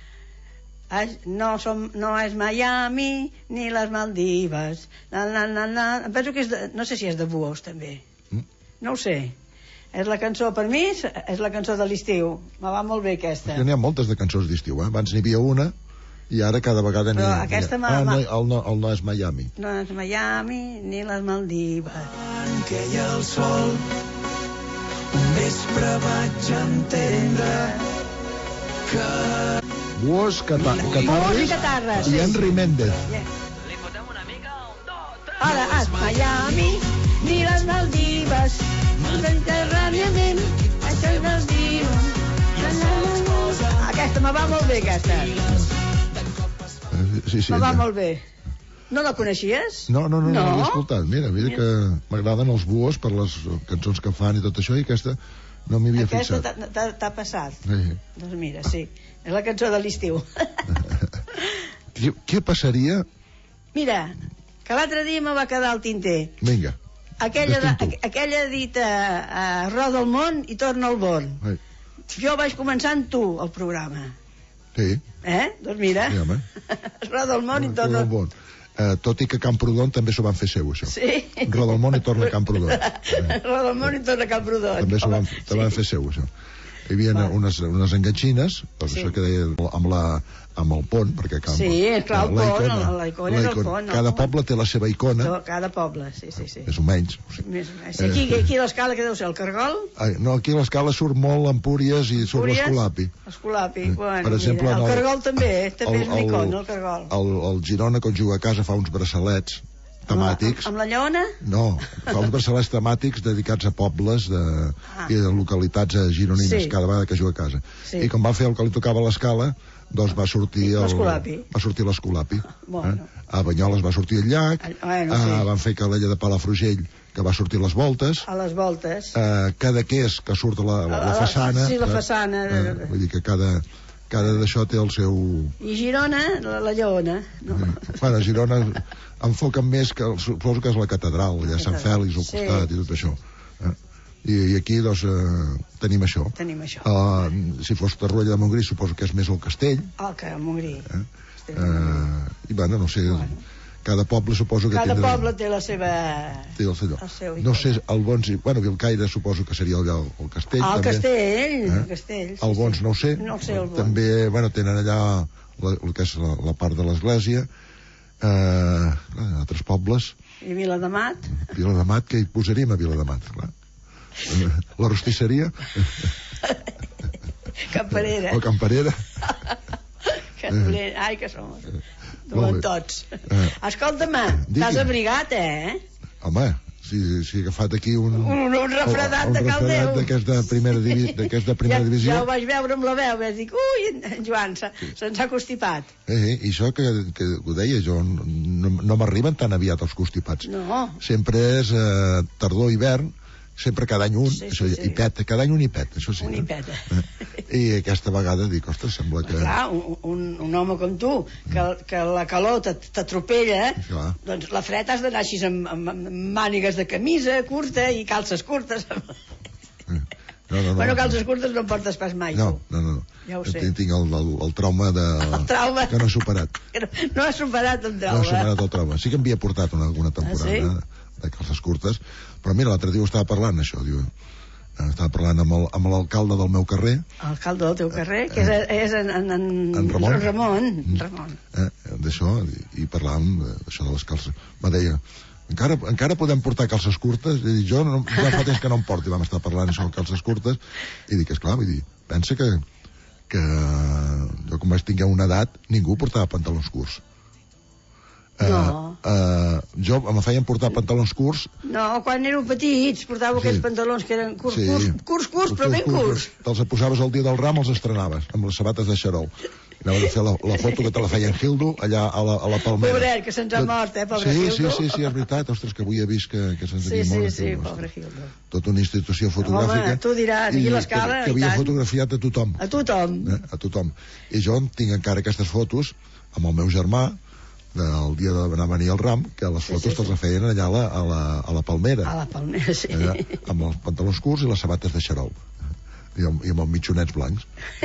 No és Miami ni les Maldives. Em penso que és de... No sé si és de Buos també. No ho sé. És la cançó, per mi, és la cançó de l'estiu. Me va molt bé aquesta.
N'hi ha moltes de cançons d'estiu, Abans n'hi havia una i ara cada vegada n'hi ha... El no és Miami.
No és Miami ni les Maldives.
Que hi ha el sol, un vespre vaig entendre que...
Buos, Catarres i Henry Méndez.
Li fotem una mica, 1, 2, 3...
Ara, és Miami ni les Maldives, mediterràniament, això és Maldives. Aquesta me va molt bé, aquesta.
Sí,
me va molt bé. No la coneixies?
No l'he escoltat. Mira que m'agraden els Buos per les cançons que fan i tot això, i aquesta no m'hi havia fixat.
Aquesta t'ha passat. Doncs mira, sí. És la cançó de l'estiu.
Què passaria?
Mira, que l'altre dia me va quedar al tinter.
Vinga.
Aquella dita roda el món i torna al bon. Jo vaig començar amb tu, el programa.
Sí.
Doncs mira, roda el món i torna al bon.
Tot i que Camprodon també s'ho van fer seu, això.
Sí.
Roda el món i torna a Camprodon.
Roda el món i torna a Camprodon.
També s'ho van fer seu, això. Hi havia unes enganxines, això que deia amb el pont, perquè
sí, clar, el pont, la icona és el pont.
Cada poble té la seva icona.
Cada poble, sí.
Més o menys.
Aquí a l'escala, què deu ser, el Cargol?
No, aquí a l'escala surt molt l'Empúries i surt l'Escolapi.
Escolapi,
per exemple,
el Cargol també és una icona, el Cargol.
El Girona, quan juga a casa, fa uns braçalets temàtics.
Amb la Lleona?
No, fa uns braçalets temàtics dedicats a pobles i de localitats gironines cada vegada que juga a casa. I quan va fer el que li tocava a l'escala, doncs va sortir l'Escolapi. A Banyoles va sortir el llac, van fer Calella de Palafrugell, que va sortir les voltes.
A les voltes.
Cadaqués, que surt la façana.
Sí, la façana.
Vull dir que cada d'això té el seu...
I Girona, la Lleona.
Bueno, Girona enfoquen més, que suposo que és la catedral, allà a Sant Fèlix al costat i tot això. I aquí, doncs, tenim això. Si fos Torroella de Montgrí, suposo que és més el castell.
Que el Montgrí.
I, bueno, no sé, cada poble suposo que
cada poble té la seva...
No sé, el Bons... Bueno, Vilcaire suposo que seria allà el castell.
El castell.
El Bons no ho sé. També, bueno, tenen allà el que és la part de l'església. Altres pobles.
I Viladamat.
Viladamat, què hi posaríem a Viladamat? Clar. La rostisseria.
Camperera.
O Camperera.
Ai, que som tots. Escolta'm, t'has abrigat,
Home, si he agafat aquí un
refredat de caldeu
d'aquesta primera divisió.
Ja ho vaig veure amb la veu, vaig dir, ui, en Joan se'ns ha constipat.
I això que ho deia jo, no m'arriben tan aviat els constipats.
No.
Sempre és tardor-hivern, sempre cada any un, i pet, cada any un i pet, això sí.
Un i pet.
I aquesta vegada dic, ostres, sembla que...
Clar, un home com tu, que la calor t'atropella, doncs la fred has d'anar així amb mànigues de camisa curta i calces curtes. Bueno, calces curtes no en portes pas mai, tu.
No.
Ja ho sé.
Tinc el trauma que no he superat.
No has superat el trauma.
No he superat el trauma. Sí que havia portat alguna temporada de calces curtes, però mira, l'altre dia ho estava parlant, això, diu... Estava parlant amb l'alcalde del meu carrer.
Alcalde del teu carrer, que és en Ramon.
d'això, i parlàvem d'això de les calces. Me deia, encara podem portar calces curtes? I jo ja fa temps que no em porto, i vam estar parlant això de calces curtes, i dic, esclar, vull dir, pensa que jo quan vaig tinguer una edat ningú portava pantalons curts. Jo me feien portar pantalons curts.
No, quan éreu petits portàveu aquells pantalons que eren curts, però ben curts.
Te'ls posaves el dia del ram, els estrenaves amb les sabates de xarol. Anaven a fer la foto que te la feia en Hildo allà a la Palmera.
Pobret, que se'ns ha mort, pobre Hildo.
Sí, és veritat. Ostres, que avui he vist que se'ns ha mort.
Sí, pobre Hildo.
Tota una institució fotogràfica.
Home, tu diràs, aquí a l'Escala,
que havia fotografiat a tothom.
A tothom.
I jo tinc encara aquestes fotos amb el meu germà del dia d'anar a venir al ram, que les fotos te'ls feien allà a la Palmera.
A la Palmera, sí.
Amb els pantalons curts i les sabates de xarol. I amb els mitjonets blancs.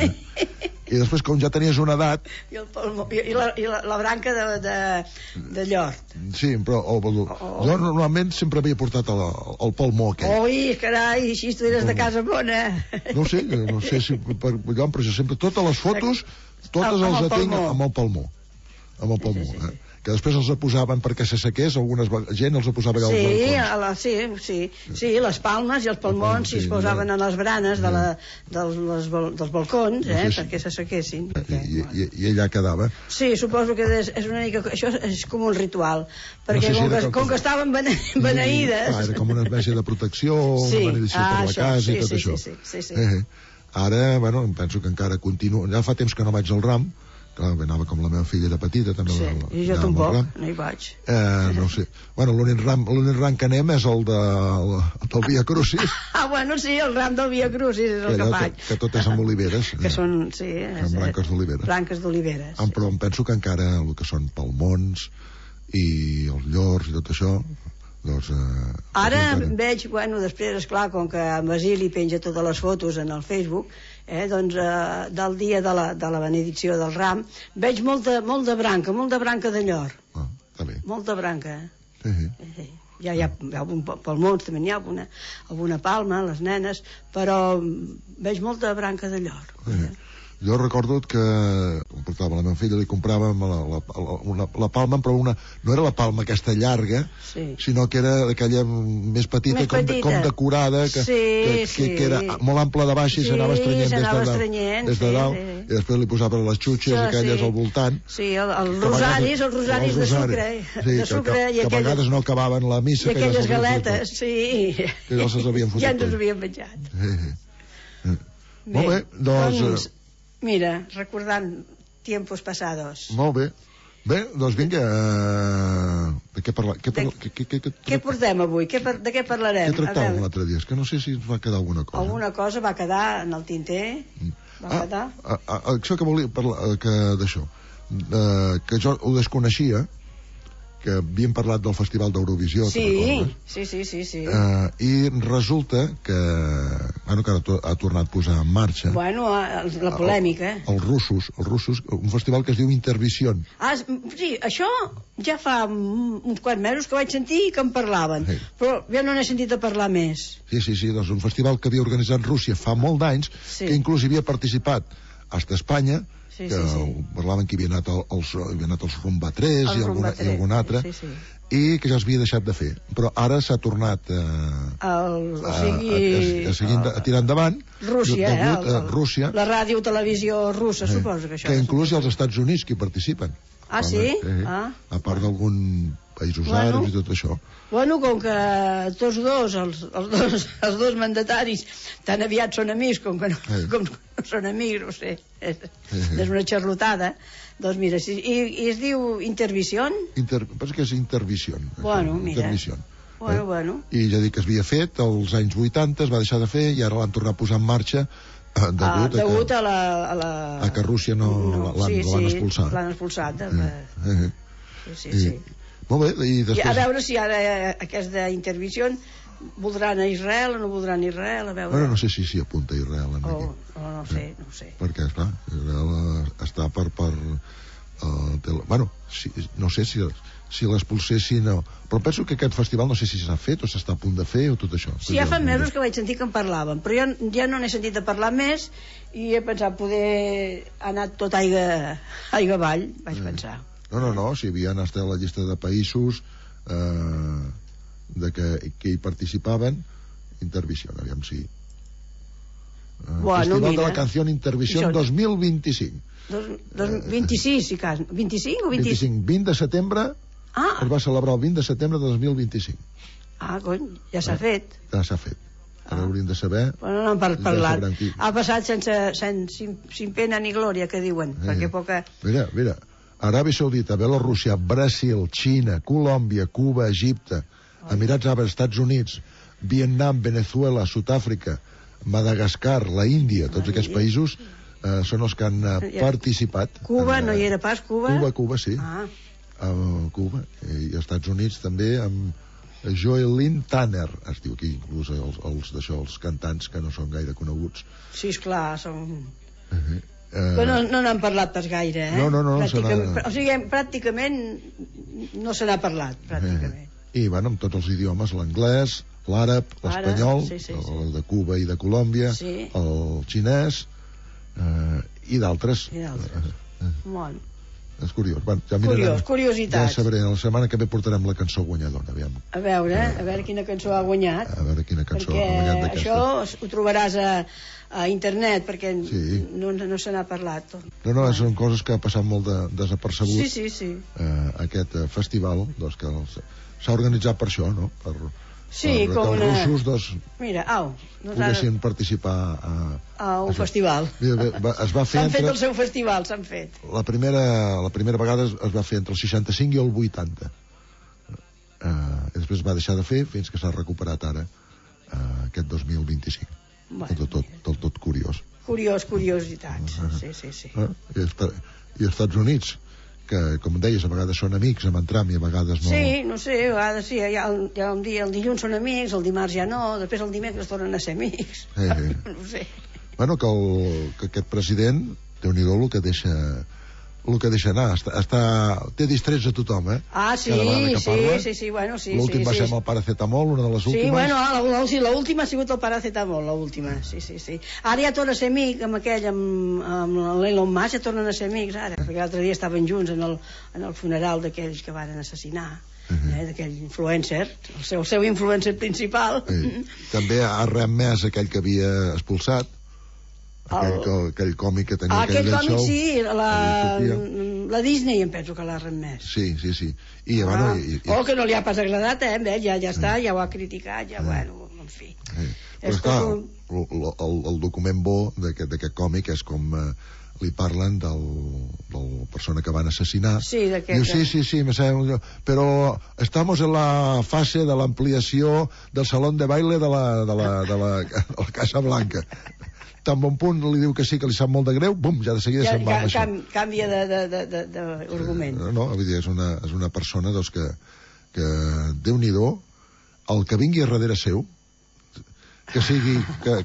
I després, com ja tenies una edat...
I la branca de llort.
Sí, però jo normalment sempre havia portat el palmó aquell.
Ui, carai, així tu eres de casa bona.
No sé si per allò, però jo sempre totes les fotos, totes els tinc amb el palmó. Amb el palmó, que després els posaven perquè se sequés, alguna gent els posava allà als
balcons. Sí, les palmes i els palmons es posaven a les branes dels balcons, perquè se sequessin.
I allà quedava.
Sí, suposo que és una mica... Això és com un ritual, perquè com que estaven beneïdes...
Era com una espècie de protecció, una benedicció per la casa i tot això.
Sí.
Ara, bueno, em penso que encara continuo... Ja fa temps que no vaig al ram. Clar, anava com la meva filla era petita, també.
I jo tampoc, no hi vaig.
No sé. Bueno, l'únic ram que anem és el del Via Crucis.
Bueno, sí, el ram del Via Crucis és el que faig.
Que tot és amb oliveres.
Que són
branques d'oliveres.
Branques d'oliveres.
Però em penso que encara el que són palmons i els llors i tot això...
Ara veig, després, esclar, com que en Basili penja totes les fotos en el Facebook, del dia de la benedicció del ram, veig molta branca de llor. Molta branca. Ja hi ha palmons, també n'hi ha alguna palma, les nenes, però veig molta branca de llor.
Jo recordo que em portava la meva filla, li compràvem la palma, però no era la palma aquesta llarga, sinó que era aquella més petita, com decorada, que era molt ampla de baix i s'anava estrenyent des de dalt, i després li posaven les xutxes aquelles al voltant.
Sí, els rosaris de sucre.
Que a vegades no acabaven la missa.
I aquelles galetes, sí.
Que ja se'ls havien fotut.
Ja ens havien menjat.
Molt bé, doncs...
Mira, recordant tiempos pasados.
Molt bé. Bé, doncs vinga, de què parlar?
Què portem avui? De què parlarem?
Què tractàvem l'altre dia? És que no sé si ens va quedar alguna cosa.
Alguna cosa va quedar en el tinter?
Això que volia parlar, d'això, que jo ho desconeixia, que havíem parlat del Festival d'Eurovisió.
Sí.
I resulta que ara ha tornat a posar en marxa
la polèmica.
Els russos, un festival que es diu Intervision.
Sí, això ja fa uns quants mesos que vaig sentir que en parlaven, però ja no n'he sentit a parlar més.
Sí, doncs un festival que havia organitzat Rússia fa molt d'anys, que inclús havia participat fins a Espanya, que parlaven que havia anat els Rumba 3 i algun altre, i que ja es havia deixat de fer, però ara s'ha tornat a tirar endavant Rússia,
la ràdio-televisió russa, suposo que això,
que inclús els Estats Units que hi participen.
Sí?
A part d'algun països àrabs i tot això.
Com que tots dos, els dos mandataris, tan aviat són amics com que no són amics, no sé, és una xarlotada. Doncs mira, i es diu Intervision?
Penso que és Intervision.
Mira.
I ja dic que es havia fet als anys 80, es va deixar de fer i ara l'han tornat a posar en marxa degut a que Rússia l'han expulsat.
L'han expulsat.
Sí. Molt bé, i després...
A veure si ara aquesta Intervision voldran a Israel o no voldran a Israel, a veure...
no sé si s'hi apunta Israel aquí.
No sé.
Perquè, esclar, Israel està per... no sé si l'expulsessin o... Però penso que aquest festival no sé si s'ha fet o s'està a punt de fer o tot això.
Sí, ja fa mesos que vaig sentir que en parlaven, però ja no n'he sentit a parlar més i he pensat poder anar tot aigua avall, vaig pensar.
No, si havien estat a la llista de països que hi participaven. Intervisió, aviam si... Festival de la Canción Intervisió 2025.
26, si cas. 25 o 25?
20 de setembre. Es va celebrar el 20 de setembre de 2025.
Cony, ja s'ha fet.
Ja s'ha fet. Ara hauríem de saber...
Bueno, no hem parlat. Ha passat sin pena ni glòria, que diuen, perquè poca...
Mira, Aràbia Saudita, Bielorússia, Brasil, Xina, Colòmbia, Cuba, Egipte, Emirats Àrabs, Estats Units, Vietnam, Venezuela, Sud-àfrica, Madagascar, la Índia, tots aquests països són els que han participat.
Cuba, no hi era pas, Cuba?
Cuba, sí. Cuba, i als Estats Units també amb Joelyn Tanner, es diu aquí, inclús els cantants que no són gaire coneguts.
Sí, esclar, són... Però no n'han parlat pas gaire,
No.
O sigui, pràcticament no se n'ha parlat, pràcticament.
I van amb tots els idiomes, l'anglès, l'àrab, l'espanyol, el de Cuba i de Colòmbia, el xinès i d'altres.
Molt.
És curiós.
Curiositats.
Ja sabré, la setmana que ve portarem la cançó guanyadora, aviam.
A veure quina cançó ha guanyat.
Perquè
això ho trobaràs a internet, perquè no se n'ha parlat.
No, són coses que ha passat molt desapercebut.
Sí.
Aquest festival, doncs, que s'ha organitzat per això, no?
Sí,
com els russos poguessin participar
a un festival.
S'han
fet el seu festival, s'han fet.
La primera vegada es va fer entre el 65 i el 80. Després es va deixar de fer fins que s'ha recuperat ara, aquest 2025. Tot curiós.
Curiositats. Sí.
I als Estats Units, que, com deies, a vegades són amics amb en Trump i a vegades no...
Sí, no sé, a vegades sí, el dilluns són amics, el dimarts ja no, després el dimecres tornen a ser amics. No sé.
Bueno, que aquest president, Déu-n'hi-do el que deixa anar, té distrets a tothom,
sí, bueno, sí.
L'últim va ser amb el paracetamol, una de les últimes.
Sí, bueno, l'última ha sigut el paracetamol, l'última, sí. Ara ja torna a ser amic amb aquell, amb l'Elon Musk, ja tornen a ser amics, ara, perquè l'altre dia estaven junts en el funeral d'aquells que van assassinar, d'aquell influencer, el seu influencer principal.
També ha reemmès aquell que havia expulsat, aquell còmic que tenia
aquell còmic, sí, la Disney em penso que l'ha reemmès.
Sí.
Que no li ha pas agradat, ja està, ja ho ha criticat, bueno, en fi.
Però esclar, el document bo d'aquest còmic és com li parlen del persona que van assassinar.
Sí,
diu, sí, però estamos en la fase de l'ampliació del salón de baile de la Casa Blanca. Tan bon punt li diu que sí, que li sap molt de greu, bum, ja de seguida se'n va amb això.
Canvia d'argument.
No, vull dir, és una persona doncs, que Déu-n'hi-do, el que vingui a darrere seu, que sigui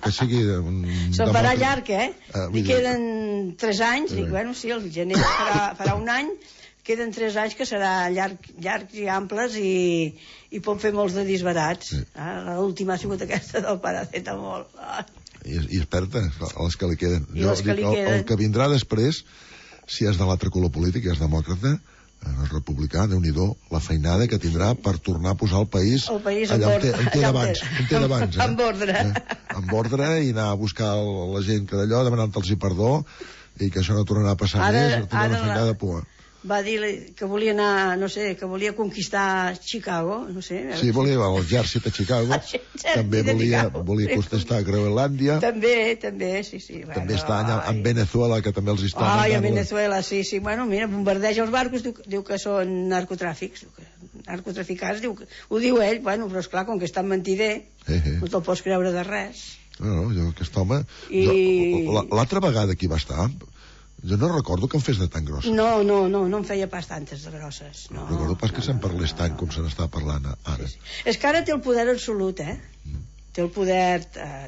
se'n farà llarg, li queden 3 anys, bueno, sí, el gener farà un any, queden 3 anys que serà llargs i amples i pot fer molts de disbarats. L'última ha sigut aquesta del paracetamol.
I esperta, les que li queden. El que vindrà després, si és de l'altre color polític, és demòcrata, republicà, Déu-n'hi-do, la feinada que tindrà per tornar a posar el país allà on té d'abans.
Amb ordre.
Amb ordre, i anar a buscar la gent que d'allò, demanant-los perdó, i que això no tornarà a passar més, tindrà una feinada de pua.
Va dir que volia anar, no sé, que volia conquistar Chicago, no sé.
Sí, volia l'exèrcit a Chicago, també volia contestar a Groenlàndia.
També, sí.
També està en Venezuela, que també els està...
En Venezuela, sí. Bueno, mira, bombardeja els barcos, diu que són narcotràfics, narcotraficants, ho diu ell, bueno, però esclar, com que està mentider, no te'l pots creure de res.
No, aquest home... L'altra vegada que hi va estar... Jo no recordo que em fes de tan grossa.
No em feia pas tantes de grosses. No
recordo pas que se'n parlés tant com se n'està parlant ara.
Sí. És que ara té el poder absolut, Té el poder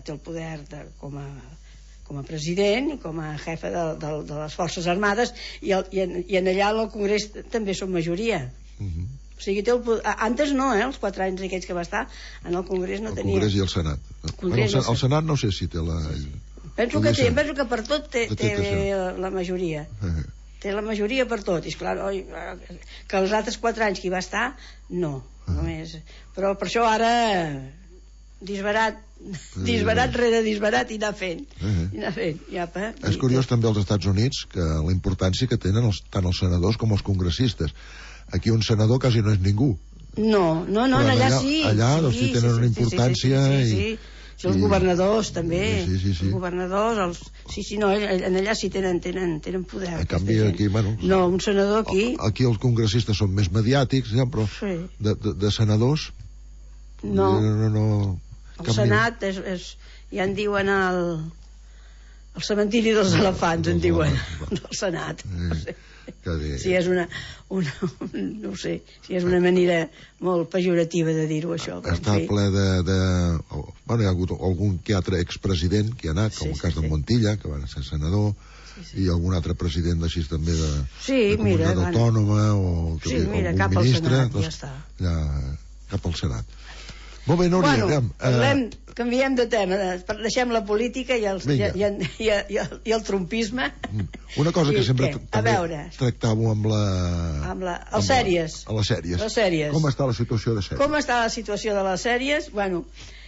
com a president i com a jefe de les Forces Armades i en allà al Congrés també són majoria. O sigui, té el poder... Antes no, els 4 anys aquells que va estar en el Congrés no tenia...
El Congrés i el Senat. El Senat no sé si té la...
Penso que per tot té la majoria. té la majoria per tot, i esclar, que els altres 4 anys que hi va estar, no, només. Però per això ara disbarat rere disbarat, i anar fent.
És curiós també als Estats Units que la importància que tenen tant els senadors com els congressistes. Aquí un senador quasi no és ningú.
No, allà sí.
Allà sí tenen una importància.
Sí, els governadors també. Els governadors, allà sí tenen poder.
En canvi aquí,
no, un senador aquí...
Aquí els congressistes són més mediàtics, però de senadors...
No. El Senat ja en diuen el cementiri dels elefants, en diuen, del Senat. Si és no sé, si és una manera molt pejorativa de dir-ho, això.
Està ple de... Bueno, hi ha hagut algun que altre expresident que ha anat, com el cas de Montilla, que va ser senador, i algun altre president així també de comunitat autònoma, o algun ministre, cap al Senat. Molt bé, Núria,
canviem de tema, deixem la política i el trumpisme.
Una cosa que sempre tractàvem amb
les sèries.
Les sèries. Com està la situació de sèries?
Com està la situació de les sèries? Bueno,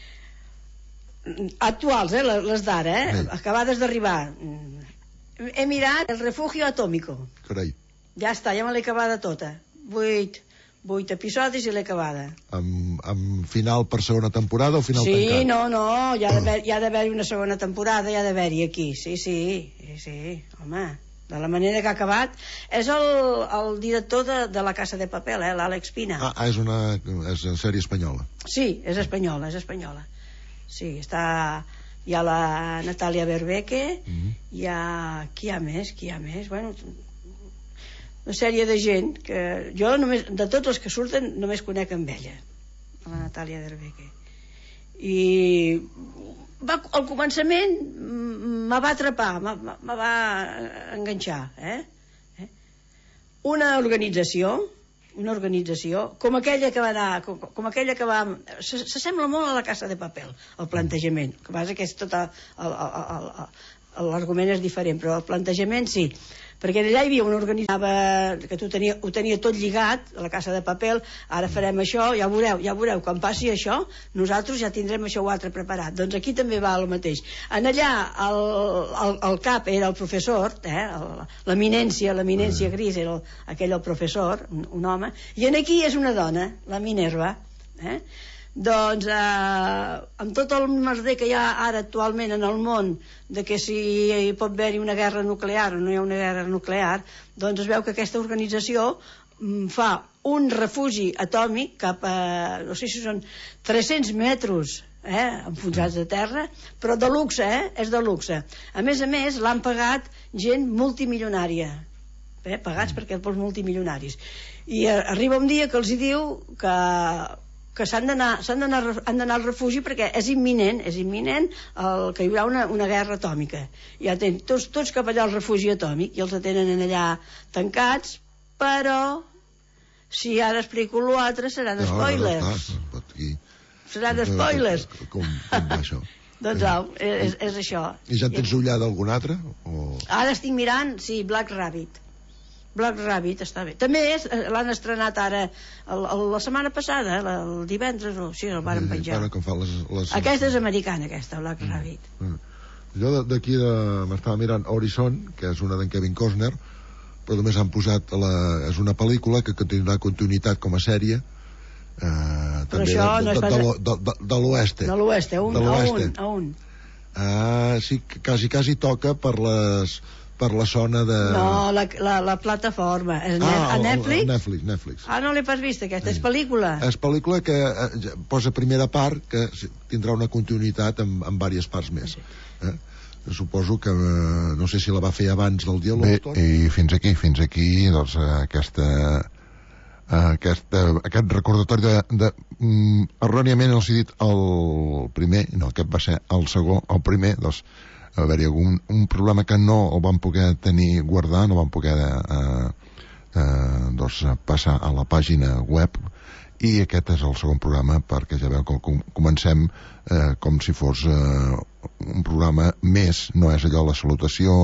actuals, les d'ara, acabades d'arribar. He mirat El refugio atómico.
Carai.
Ja està, ja me l'he acabada tota. 8 episodis i l'he acabada.
Amb final per segona temporada o final tancat?
Sí, no, hi ha d'haver-hi una segona temporada, hi ha d'haver-hi aquí, sí, home, de la manera que ha acabat. És el director de La Casa de Papel, l'Àlex Pina.
És una sèrie espanyola.
Sí, és espanyola. Sí, està... Hi ha la Natàlia Berbeque, hi ha... Qui hi ha més? Bueno... una sèrie de gent que jo només, de tots els que surten, només conec amb ella, la Natàlia Berbeque, i al començament me va atrapar, me va enganxar, una organització com aquella que va anar, s'assembla molt a La Casa de Papel, el plantejament, el que passa que és tot l'argument és diferent, però el plantejament sí, perquè allà hi havia una organitzada que ho tenia tot lligat a La Casa de Papel. Ara farem això, ja veureu, quan passi això nosaltres ja tindrem això o altre preparat. Doncs aquí també va el mateix. En allà el cap era el professor, l'eminència gris era aquell el professor, un home, i en aquí és una dona, la Minerva. Doncs amb tot el merder que hi ha ara actualment en el món, de que si hi pot haver-hi una guerra nuclear o no hi ha una guerra nuclear, doncs es veu que aquesta organització fa un refugi atòmic cap a, no sé si són 300 metres enfonsats de terra, però de luxe, és de luxe. A més, l'han pagat gent multimilionària, pagats per aquests multimilionaris, i arriba un dia que els hi diu que han d'anar al refugi perquè és imminent que hi haurà una guerra atòmica. Ja tenen tots cap allà al refugi atòmic i els tenen allà tancats, però si ara explico l'altre seran spoilers. Seran spoilers.
Com va això?
Doncs és això.
I ja en tens ullada algun altre?
Ara estic mirant, sí, Black Rabbit està bé. També l'han estrenat ara la setmana passada, el divendres, sí, el varen penjar. Aquesta és americana, aquesta, Black Rabbit.
Jo d'aquí m'estava mirant Horizon, que és una d'en Kevin Costner, però només han posat és una pel·lícula que tindrà continuïtat com a sèrie, també de l'oeste.
De l'oeste, a un.
Sí, quasi toca per la zona de...
No, la plataforma. A Netflix?
Netflix.
No l'he pas vist, aquesta. És pel·lícula?
És pel·lícula que posa primera part, que tindrà una continuïtat amb diverses parts més. Suposo que no sé si la va fer abans del dia l'autor. I fins aquí doncs aquest recordatori erròniament els he dit el primer, no, aquest va ser el segon, el primer, doncs va haver-hi un problema que no el vam poder tenir guardar, no vam poder passar a la pàgina web, i aquest és el segon programa, perquè ja veu que comencem com si fos un programa més, no és allò la salutació